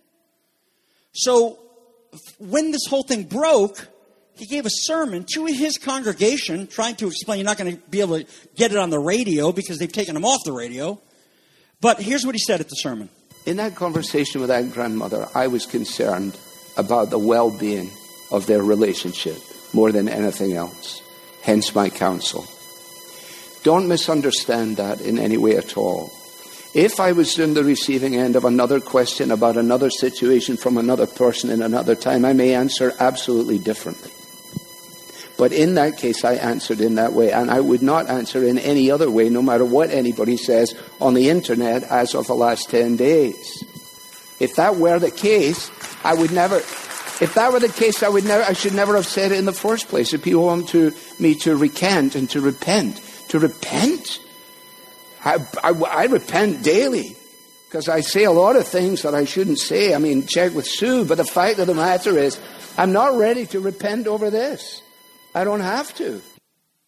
So when this whole thing broke, he gave a sermon to his congregation trying to explain. You're not going to be able to get it on the radio because they've taken him off the radio. But here's what he said at the sermon. In that conversation with that grandmother, I was concerned about the well-being of their relationship more than anything else. Hence my counsel. Don't misunderstand that in any way at all. If I was in the receiving end of another question about another situation from another person in another time, I may answer absolutely differently. But in that case, I answered in that way, and I would not answer in any other way, no matter what anybody says on the internet as of the last ten days. If that were the case, I would never... If that were the case, I would never. I should never have said it in the first place. If people want to, me to recant and to repent, to repent, I, I, I repent daily because I say a lot of things that I shouldn't say. I mean, check with Sue. But the fact of the matter is, I'm not ready to repent over this. I don't have to.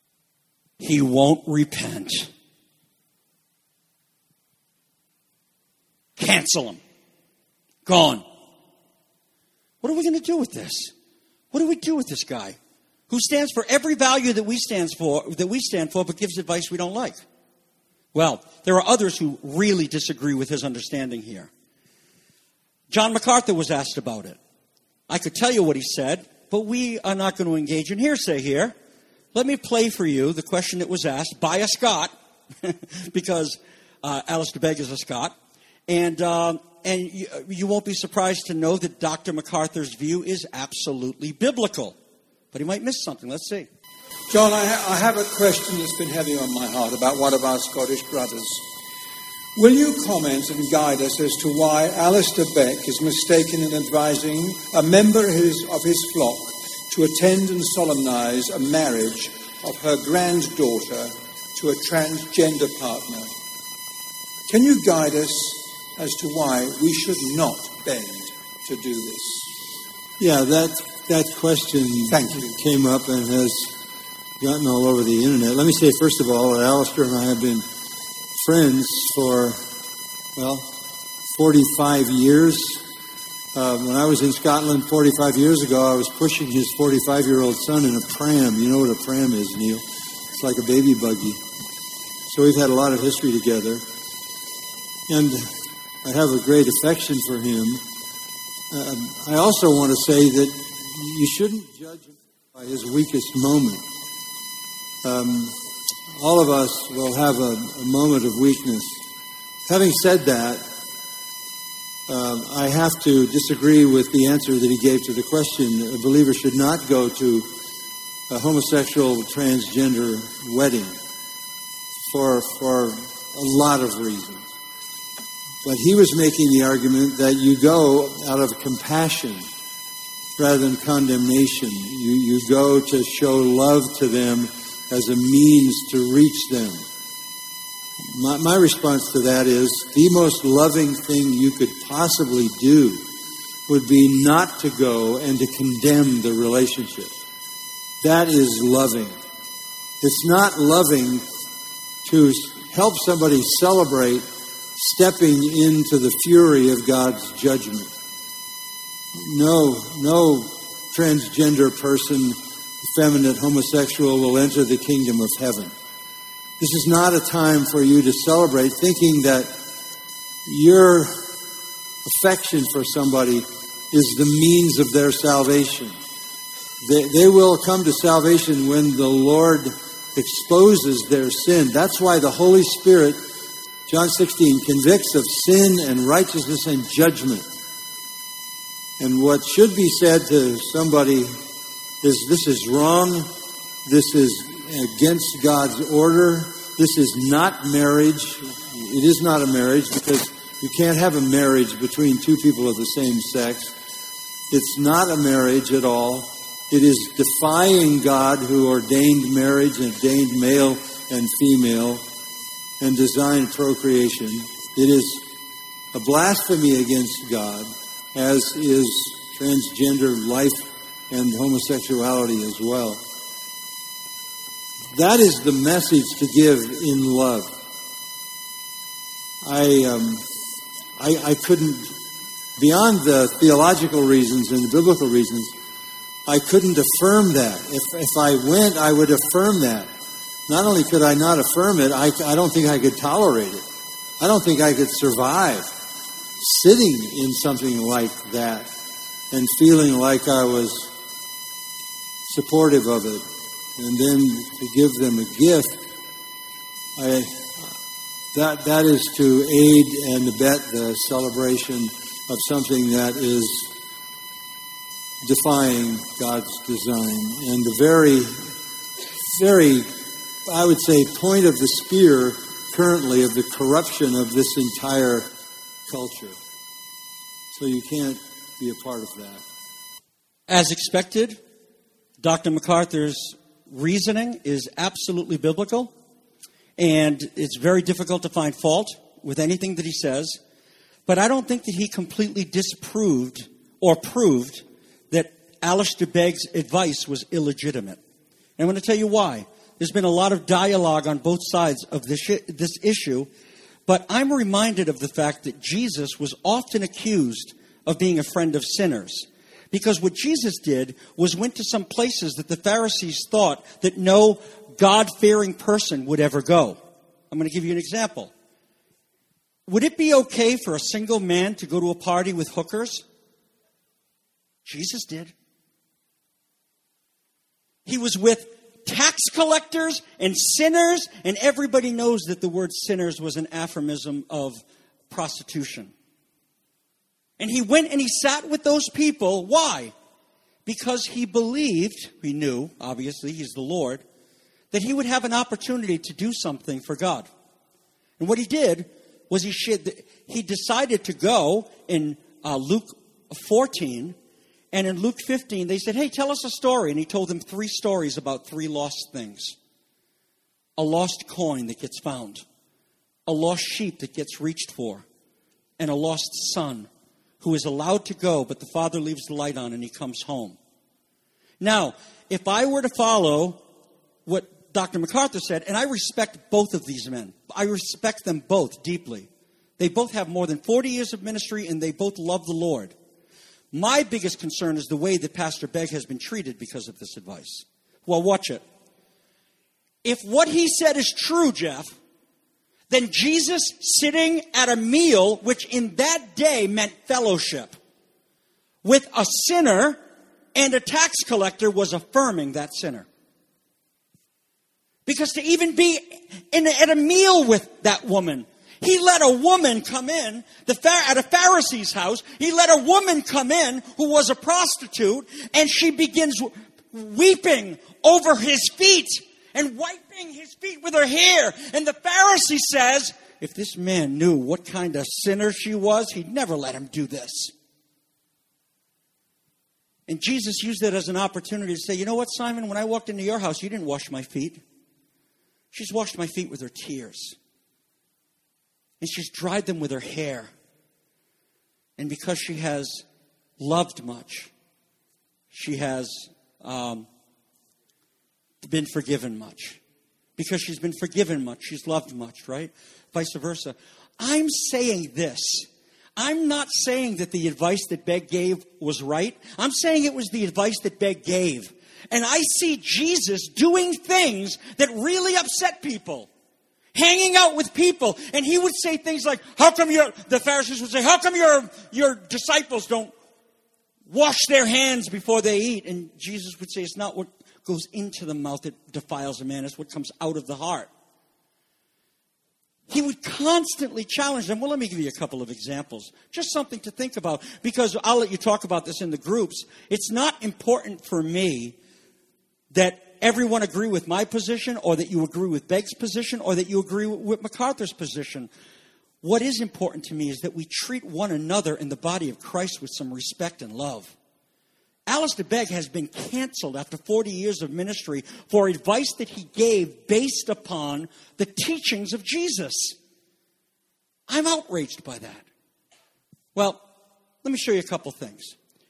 He won't repent. Cancel him. Gone. What are we going to do with this? What do we do with this guy who stands for every value that we stands for, that we stand for, but gives advice we don't like? Well, there are others who really disagree with his understanding here. John MacArthur was asked about it. I could tell you what he said, but we are not going to engage in hearsay here. Let me play for you the question that was asked by a Scot, because uh, Alistair Begg is a Scot. And, um, and you, you won't be surprised to know that Doctor MacArthur's view is absolutely biblical. But he might miss something. Let's see. John, I, ha- I have a question that's been heavy on my heart about one of our Scottish brothers. Will you comment and guide us as to why Alistair Beck is mistaken in advising a member of his, of his flock to attend and solemnize a marriage of her granddaughter to a transgender partner? Can you guide us as to why we should not bend to do this? Yeah, that that question Thank you. came up and has gotten all over the internet. Let me say, first of all, that Alistair and I have been friends for, well, forty-five years. Uh, when I was in Scotland forty-five years ago, I was pushing his forty-five-year-old son in a pram. You know what a pram is, Neil? It's like a baby buggy. So we've had a lot of history together. And I have a great affection for him. Uh, I also want to say that you shouldn't judge him by his weakest moment. Um, all of us will have a, a moment of weakness. Having said that, uh, I have to disagree with the answer that he gave to the question. A believer should not go to a homosexual transgender wedding for for a lot of reasons. But he was making the argument that you go out of compassion rather than condemnation. You, you go to show love to them as a means to reach them. My, my response to that is the most loving thing you could possibly do would be not to go and to condemn the relationship. That is loving. It's not loving to help somebody celebrate stepping into the fury of God's judgment. No, no transgender person, effeminate, homosexual will enter the kingdom of heaven. This is not a time for you to celebrate thinking that your affection for somebody is the means of their salvation. They, they will come to salvation when the Lord exposes their sin. That's why the Holy Spirit, John sixteen, convicts of sin and righteousness and judgment. And what should be said to somebody is, this is wrong, this is against God's order, this is not marriage. It is not a marriage because you can't have a marriage between two people of the same sex. It's not a marriage at all. It is defying God who ordained marriage and ordained male and female and designed procreation. It is a blasphemy against God, as is transgender life and homosexuality as well. That is the message to give in love. I, um, I, I couldn't, beyond the theological reasons and the biblical reasons, I couldn't affirm that. If, if I went, I would affirm that. Not only could I not affirm it, I, I don't think I could tolerate it. I don't think I could survive sitting in something like that and feeling like I was supportive of it. And then to give them a gift, I, that that is to aid and abet the celebration of something that is defying God's design. And the very, very, I would say, point of the spear currently of the corruption of this entire culture. So you can't be a part of that. As expected, Doctor MacArthur's reasoning is absolutely biblical, and it's very difficult to find fault with anything that he says. But I don't think that he completely disproved or proved that Alistair Begg's advice was illegitimate. And I'm going to tell you why. There's been a lot of dialogue on both sides of this this issue, But I'm reminded of the fact that Jesus was often accused of being a friend of sinners. Because what Jesus did was went to some places that the Pharisees thought that no God-fearing person would ever go. I'm going to give you an example. Would it be okay for a single man to go to a party with hookers? Jesus did. He was with tax collectors and sinners, and everybody knows that the word sinners was an aphorism of prostitution. And he went and he sat with those people. Why? Because he believed, he knew, obviously, he's the Lord, that he would have an opportunity to do something for God. And what he did was he shared, he decided to go in uh, Luke fourteen, and in Luke fifteen, they said, hey, tell us a story. And he told them three stories about three lost things. A lost coin that gets found, a lost sheep that gets reached for, and a lost son who is allowed to go, but the father leaves the light on and he comes home. Now, if I were to follow what Doctor MacArthur said, and I respect both of these men. I respect them both deeply. They both have more than forty years of ministry, and they both love the Lord. My biggest concern is the way that Pastor Begg has been treated because of this advice. Well, watch it. If what he said is true, Jeff, then Jesus sitting at a meal, which in that day meant fellowship, with a sinner and a tax collector, was affirming that sinner. Because to even be in, at a meal with that woman, he let a woman come in the, at a Pharisee's house. He let a woman come in who was a prostitute, and she begins weeping over his feet and wiping his feet with her hair. And the Pharisee says, if this man knew what kind of sinner she was, he'd never let him do this. And Jesus used it as an opportunity to say, you know what, Simon, when I walked into your house, you didn't wash my feet. She's washed my feet with her tears. And she's dried them with her hair. And because she has loved much, she has um, been forgiven much. Because she's been forgiven much, she's loved much, right? Vice versa. I'm saying this. I'm not saying that the advice that Begg gave was right. I'm saying it was the advice that Begg gave. And I see Jesus doing things that really upset people. Hanging out with people. And he would say things like, how come your, the Pharisees would say, how come your, your disciples don't wash their hands before they eat? And Jesus would say, it's not what goes into the mouth that defiles a man, it's what comes out of the heart. He would constantly challenge them. Well, let me give you a couple of examples. Just something to think about. Because I'll let you talk about this in the groups. It's not important for me that everyone agree with my position, or that you agree with Begg's position, or that you agree with MacArthur's position. What is important to me is that we treat one another in the body of Christ with some respect and love. Alistair Begg has been canceled after forty years of ministry for advice that he gave based upon the teachings of Jesus. I'm outraged by that. Well, let me show you a couple things.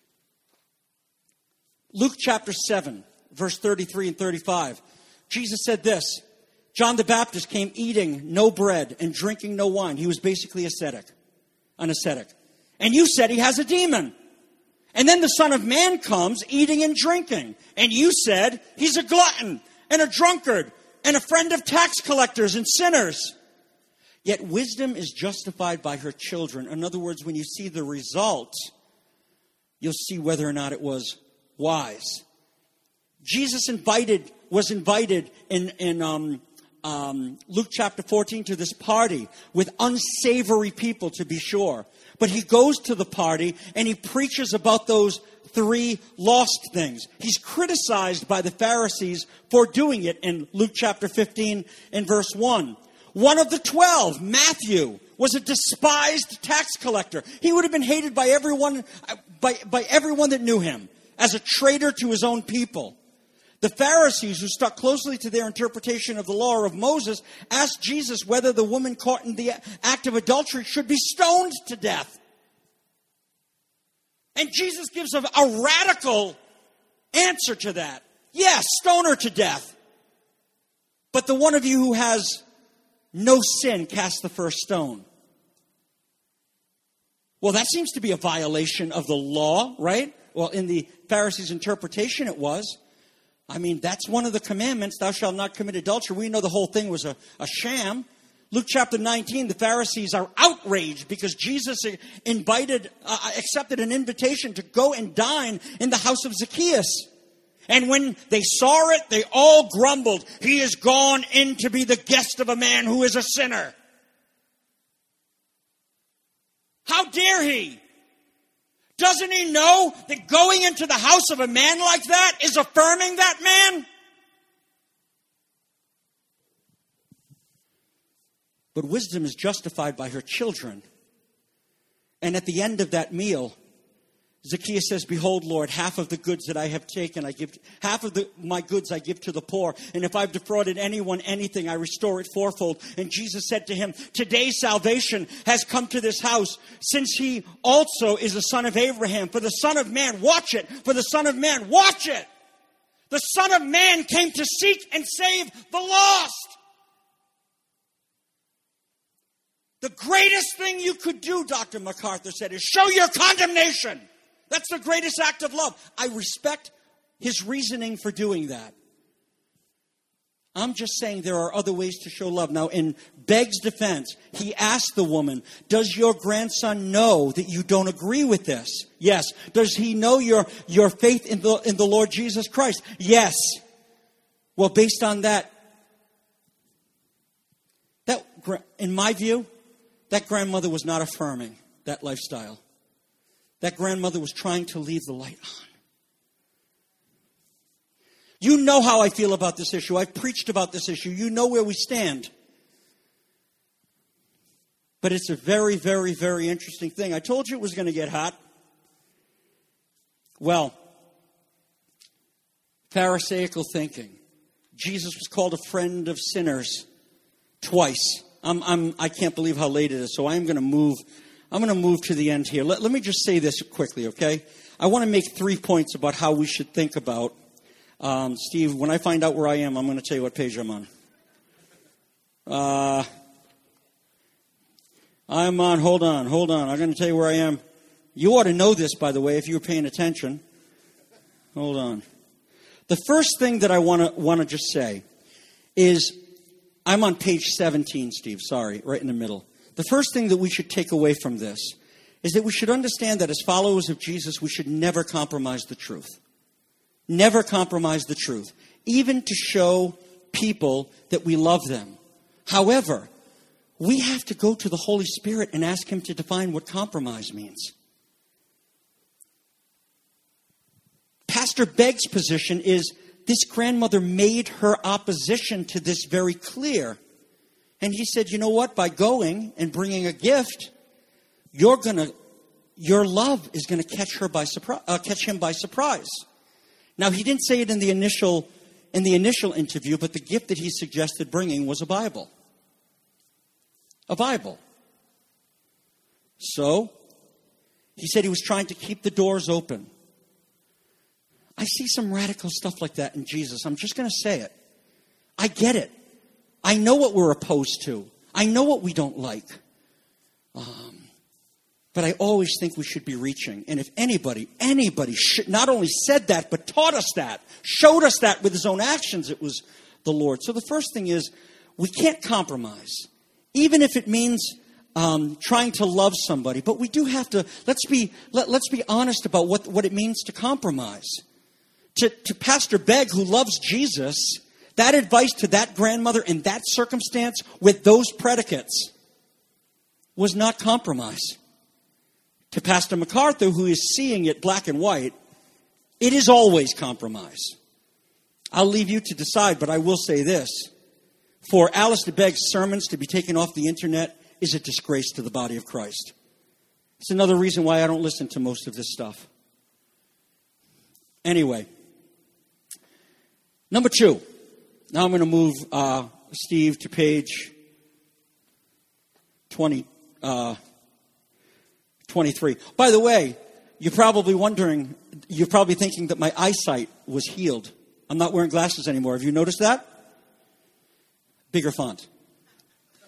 Luke chapter seven, verse thirty-three and thirty-five. Jesus said this, John the Baptist came eating no bread and drinking no wine. He was basically ascetic, an ascetic. And you said he has a demon. And then the Son of Man comes eating and drinking. And you said he's a glutton and a drunkard and a friend of tax collectors and sinners. Yet wisdom is justified by her children. In other words, when you see the result, you'll see whether or not it was wise. Jesus invited, was invited in, in um, um, Luke chapter fourteen to this party with unsavory people, to be sure. But he goes to the party and he preaches about those three lost things. He's criticized by the Pharisees for doing it in Luke chapter fifteen and verse one. One of the twelve, Matthew, was a despised tax collector. He would have been hated by everyone, by, by everyone that knew him as a traitor to his own people. The Pharisees, who stuck closely to their interpretation of the law of Moses, asked Jesus whether the woman caught in the act of adultery should be stoned to death. And Jesus gives a, a radical answer to that. Yes, stone her to death. But the one of you who has no sin, cast the first stone. Well, that seems to be a violation of the law, right? Well, in the Pharisees' interpretation, it was. I mean, that's one of the commandments, thou shalt not commit adultery. We know the whole thing was a, a sham. Luke chapter nineteen, the Pharisees are outraged because Jesus invited, uh, accepted an invitation to go and dine in the house of Zacchaeus. And when they saw it, they all grumbled, he is gone in to be the guest of a man who is a sinner. How dare he? Doesn't he know that going into the house of a man like that is affirming that man? But wisdom is justified by her children. And at the end of that meal, Zacchaeus says, behold, Lord, half of the goods that I have taken, I give, half of the, my goods I give to the poor. And if I've defrauded anyone anything, I restore it fourfold. And Jesus said to him, today salvation has come to this house, since he also is a son of Abraham. For the Son of Man, watch it. For the Son of Man, watch it. The Son of Man came to seek and save the lost. The greatest thing you could do, Doctor MacArthur said, is show your condemnation. That's the greatest act of love. I respect his reasoning for doing that. I'm just saying there are other ways to show love. Now, in Begg's defense, he asked the woman, does your grandson know that you don't agree with this? Yes. Does he know your, your faith in the, in the Lord Jesus Christ? Yes. Well, based on that, that, in my view, that grandmother was not affirming that lifestyle. That grandmother was trying to leave the light on. You know how I feel about this issue. I've preached about this issue. You know where we stand. But it's a very, very, very interesting thing. I told you it was going to get hot. Well, Pharisaical thinking. Jesus was called a friend of sinners twice. I'm, I'm, I can't believe how late it is, so I'm going to move. I'm going to move to the end here. Let, let me just say this quickly, okay? I want to make three points about how we should think about. Um, Steve, when I find out where I am, I'm going to tell you what page I'm on. Uh, I'm on. Hold on, hold on. I'm going to tell you where I am. You ought to know this, by the way, if you were paying attention. Hold on. The first thing that I want to want to just say is, I'm on page seventeen, Steve. Sorry, right in the middle. The first thing that we should take away from this is that we should understand that as followers of Jesus, we should never compromise the truth. Never compromise the truth, even to show people that we love them. However, we have to go to the Holy Spirit and ask Him to define what compromise means. Pastor Begg's position is this grandmother made her opposition to this very clear. And he said, you know what? By going and bringing a gift, you're gonna, your love is going to catch her by surprise, uh, catch him by surprise. Now, he didn't say it in the initial in the initial interview, but the gift that he suggested bringing was a Bible. A Bible. So, he said he was trying to keep the doors open. I see some radical stuff like that in Jesus. I'm just going to say it. I get it. I know what we're opposed to. I know what we don't like. Um, but I always think we should be reaching. And if anybody, anybody should, not only said that, but taught us that, showed us that with his own actions, it was the Lord. So the first thing is, we can't compromise. Even if it means um, trying to love somebody. But we do have to, let's be, let, let's be honest about what, what it means to compromise. To, to Pastor Begg, who loves Jesus, that advice to that grandmother in that circumstance with those predicates was not compromise. To Pastor MacArthur, who is seeing it black and white, it is always compromise. I'll leave you to decide, but I will say this. For Alistair Begg's sermons to be taken off the internet is a disgrace to the body of Christ. It's another reason why I don't listen to most of this stuff. Anyway, number two. Now I'm going to move uh, Steve to page twenty, uh, twenty-three. By the way, you're probably wondering, you're probably thinking that my eyesight was healed. I'm not wearing glasses anymore. Have you noticed that? Bigger font.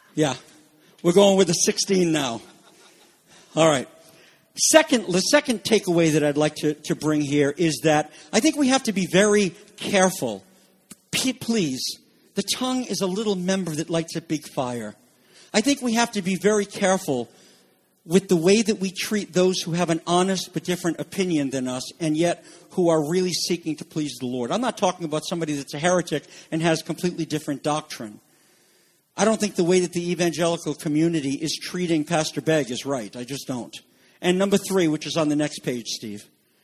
Yeah. We're going with the sixteen now. All right. Second, the second takeaway that I'd like to, to bring here is that I think we have to be very careful. P- please, the tongue is a little member that lights a big fire. I think we have to be very careful with the way that we treat those who have an honest but different opinion than us, and yet who are really seeking to please the Lord. I'm not talking about somebody that's a heretic and has completely different doctrine. I don't think the way that the evangelical community is treating Pastor Begg is right. I just don't. And number three, which is on the next page, Steve,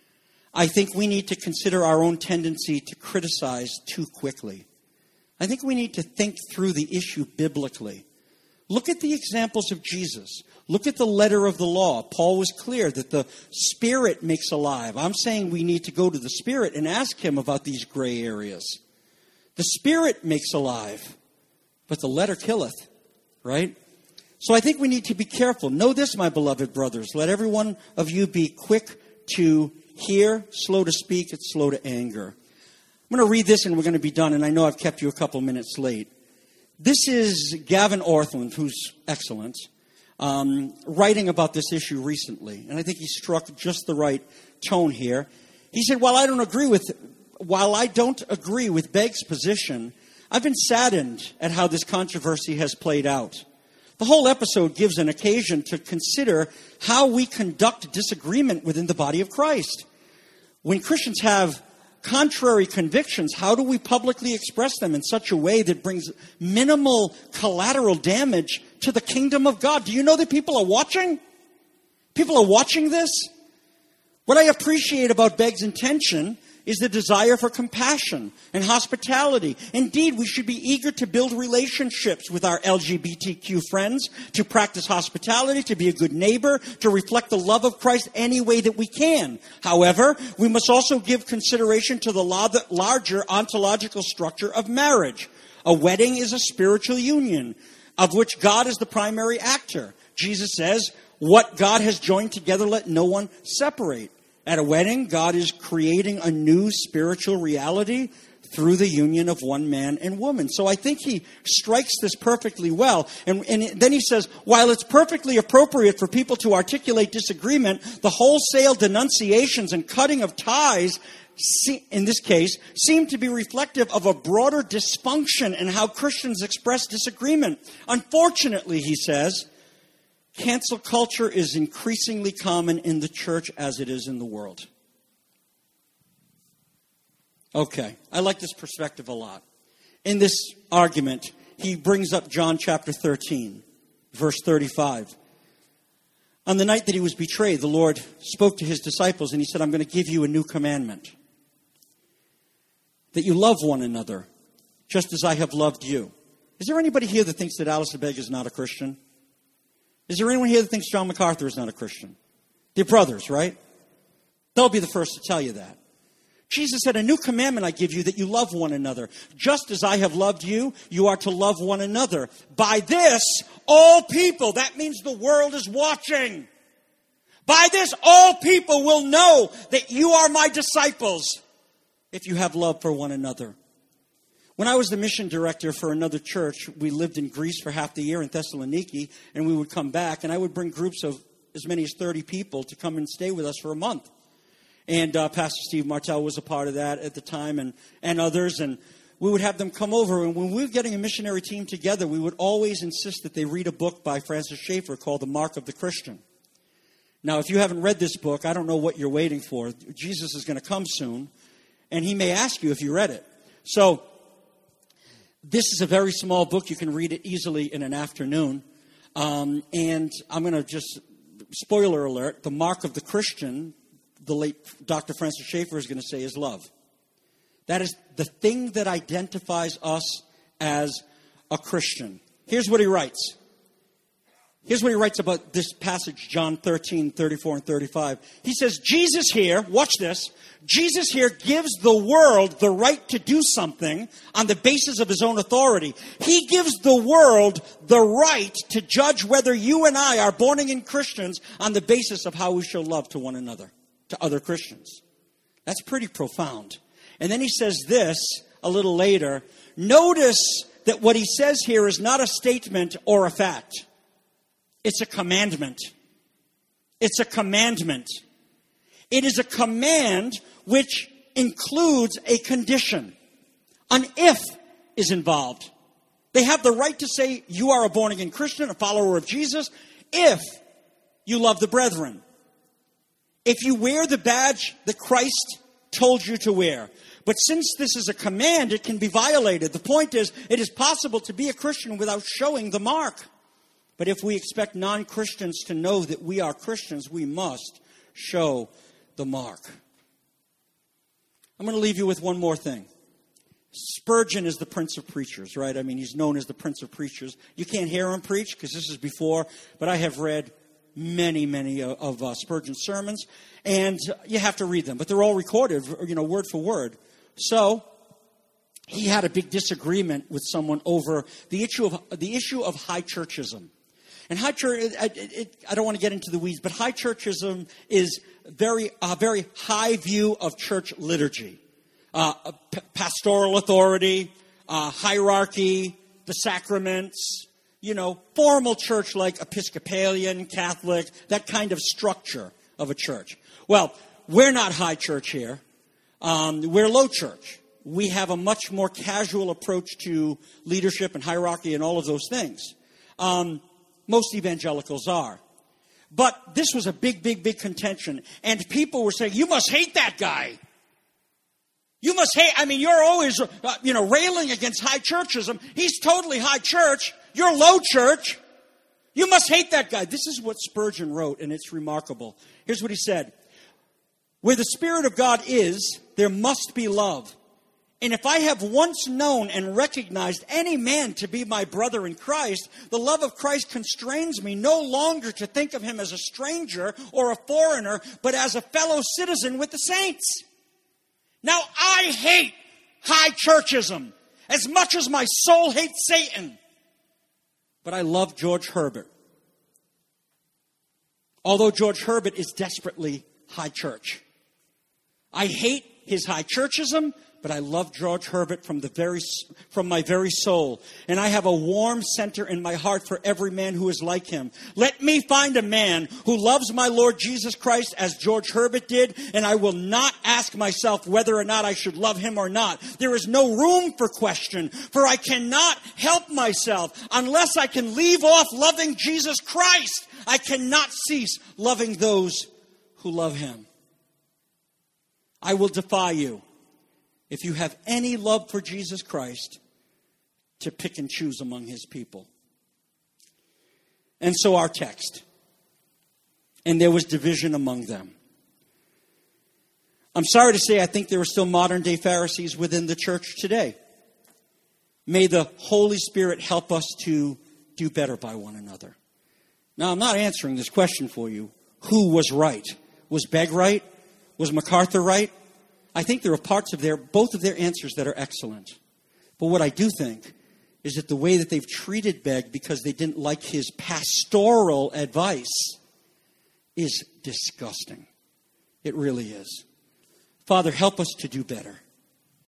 I think we need to consider our own tendency to criticize too quickly. I think we need to think through the issue biblically. Look at the examples of Jesus. Look at the letter of the law. Paul was clear that the Spirit makes alive. I'm saying we need to go to the Spirit and ask him about these gray areas. The Spirit makes alive, but the letter killeth, right? So I think we need to be careful. Know this, my beloved brothers. Let every one of you be quick to hear, slow to speak, and slow to anger. I'm going to read this and we're going to be done. And I know I've kept you a couple minutes late. This is Gavin Orthland, who's excellent, um, writing about this issue recently. And I think he struck just the right tone here. He said, while I don't agree with, while I don't agree with Begg's position, I've been saddened at how this controversy has played out. The whole episode gives an occasion to consider how we conduct disagreement within the body of Christ. When Christians have contrary convictions, how do we publicly express them in such a way that brings minimal collateral damage to the kingdom of God? Do you know that people are watching? People are watching this? What I appreciate about Begg's intention is the desire for compassion and hospitality. Indeed, we should be eager to build relationships with our L G B T Q friends, to practice hospitality, to be a good neighbor, to reflect the love of Christ any way that we can. However, we must also give consideration to the larger ontological structure of marriage. A wedding is a spiritual union of which God is the primary actor. Jesus says, what God has joined together, let no one separate. At a wedding, God is creating a new spiritual reality through the union of one man and woman. So I think he strikes this perfectly well. And, and then he says, while it's perfectly appropriate for people to articulate disagreement, the wholesale denunciations and cutting of ties, in this case, seem to be reflective of a broader dysfunction in how Christians express disagreement. Unfortunately, he says, cancel culture is increasingly common in the church as it is in the world. Okay, I like this perspective a lot. In this argument, he brings up John chapter thirteen, verse thirty-five. On the night that he was betrayed, the Lord spoke to his disciples and he said, I'm going to give you a new commandment. That you love one another, just as I have loved you. Is there anybody here that thinks that Alistair Begg is not a Christian? Is there anyone here that thinks John MacArthur is not a Christian? They're brothers, right? They'll be the first to tell you that. Jesus said, a new commandment I give you, that you love one another. Just as I have loved you, you are to love one another. By this, all people, that means the world is watching. By this, all people will know that you are my disciples, if you have love for one another. When I was the mission director for another church, we lived in Greece for half the year in Thessaloniki, and we would come back, and I would bring groups of as many as thirty people to come and stay with us for a month. And uh, Pastor Steve Martell was a part of that at the time, and, and others, and we would have them come over, and when we were getting a missionary team together, we would always insist that they read a book by Francis Schaeffer called The Mark of the Christian. Now, if you haven't read this book, I don't know what you're waiting for. Jesus is going to come soon, and he may ask you if you read it. So, this is a very small book. You can read it easily in an afternoon. Um, and I'm going to just, spoiler alert, the mark of the Christian, the late Doctor Francis Schaeffer is going to say, is love. That is the thing that identifies us as a Christian. Here's what he writes. Here's what he writes about this passage, John thirteen, thirty-four and thirty-five. He says, Jesus here, watch this, Jesus here gives the world the right to do something on the basis of his own authority. He gives the world the right to judge whether you and I are born-again Christians on the basis of how we show love to one another, to other Christians. That's pretty profound. And then he says this a little later. Notice that what he says here is not a statement or a fact. It's a commandment. It's a commandment. It is a command which includes a condition. An if is involved. They have the right to say, you are a born-again Christian, a follower of Jesus, if you love the brethren. If you wear the badge that Christ told you to wear. But since this is a command, it can be violated. The point is, it is possible to be a Christian without showing the mark. But if we expect non-Christians to know that we are Christians, we must show the mark. I'm going to leave you with one more thing. Spurgeon is the Prince of Preachers, right? I mean, he's known as the Prince of Preachers. You can't hear him preach because this is before, but I have read many, many of, of uh, Spurgeon's sermons, and you have to read them. But they're all recorded, you know, word for word. So he had a big disagreement with someone over the issue of the issue of high churchism. And high church, it, it, it, I don't want to get into the weeds, but high churchism is very a very high view of church liturgy. Uh, p- pastoral authority, uh, hierarchy, the sacraments, you know, formal church like Episcopalian, Catholic, that kind of structure of a church. Well, we're not high church here. Um, we're low church. We have a much more casual approach to leadership and hierarchy and all of those things. Um, most evangelicals are. But this was a big, big, big contention. And people were saying, you must hate that guy. You must hate, I mean, you're always, uh, you know, railing against high churchism. He's totally high church. You're low church. You must hate that guy. This is what Spurgeon wrote, and it's remarkable. Here's what he said. Where the Spirit of God is, there must be love. And if I have once known and recognized any man to be my brother in Christ, the love of Christ constrains me no longer to think of him as a stranger or a foreigner, but as a fellow citizen with the saints. Now, I hate high churchism as much as my soul hates Satan. But I love George Herbert. Although George Herbert is desperately high church. I hate his high churchism, but I love George Herbert from the very from my very soul. And I have a warm center in my heart for every man who is like him. Let me find a man who loves my Lord Jesus Christ as George Herbert did, and I will not ask myself whether or not I should love him or not. There is no room for question, for I cannot help myself unless I can leave off loving Jesus Christ. I cannot cease loving those who love him. I will defy you, if you have any love for Jesus Christ, to pick and choose among his people. And so our text. And there was division among them. I'm sorry to say I think there are still modern day Pharisees within the church today. May the Holy Spirit help us to do better by one another. Now, I'm not answering this question for you. Who was right? Was Begg right? Was MacArthur right? I think there are parts of their, both of their answers that are excellent. But what I do think is that the way that they've treated Begg because they didn't like his pastoral advice is disgusting. It really is. Father, help us to do better.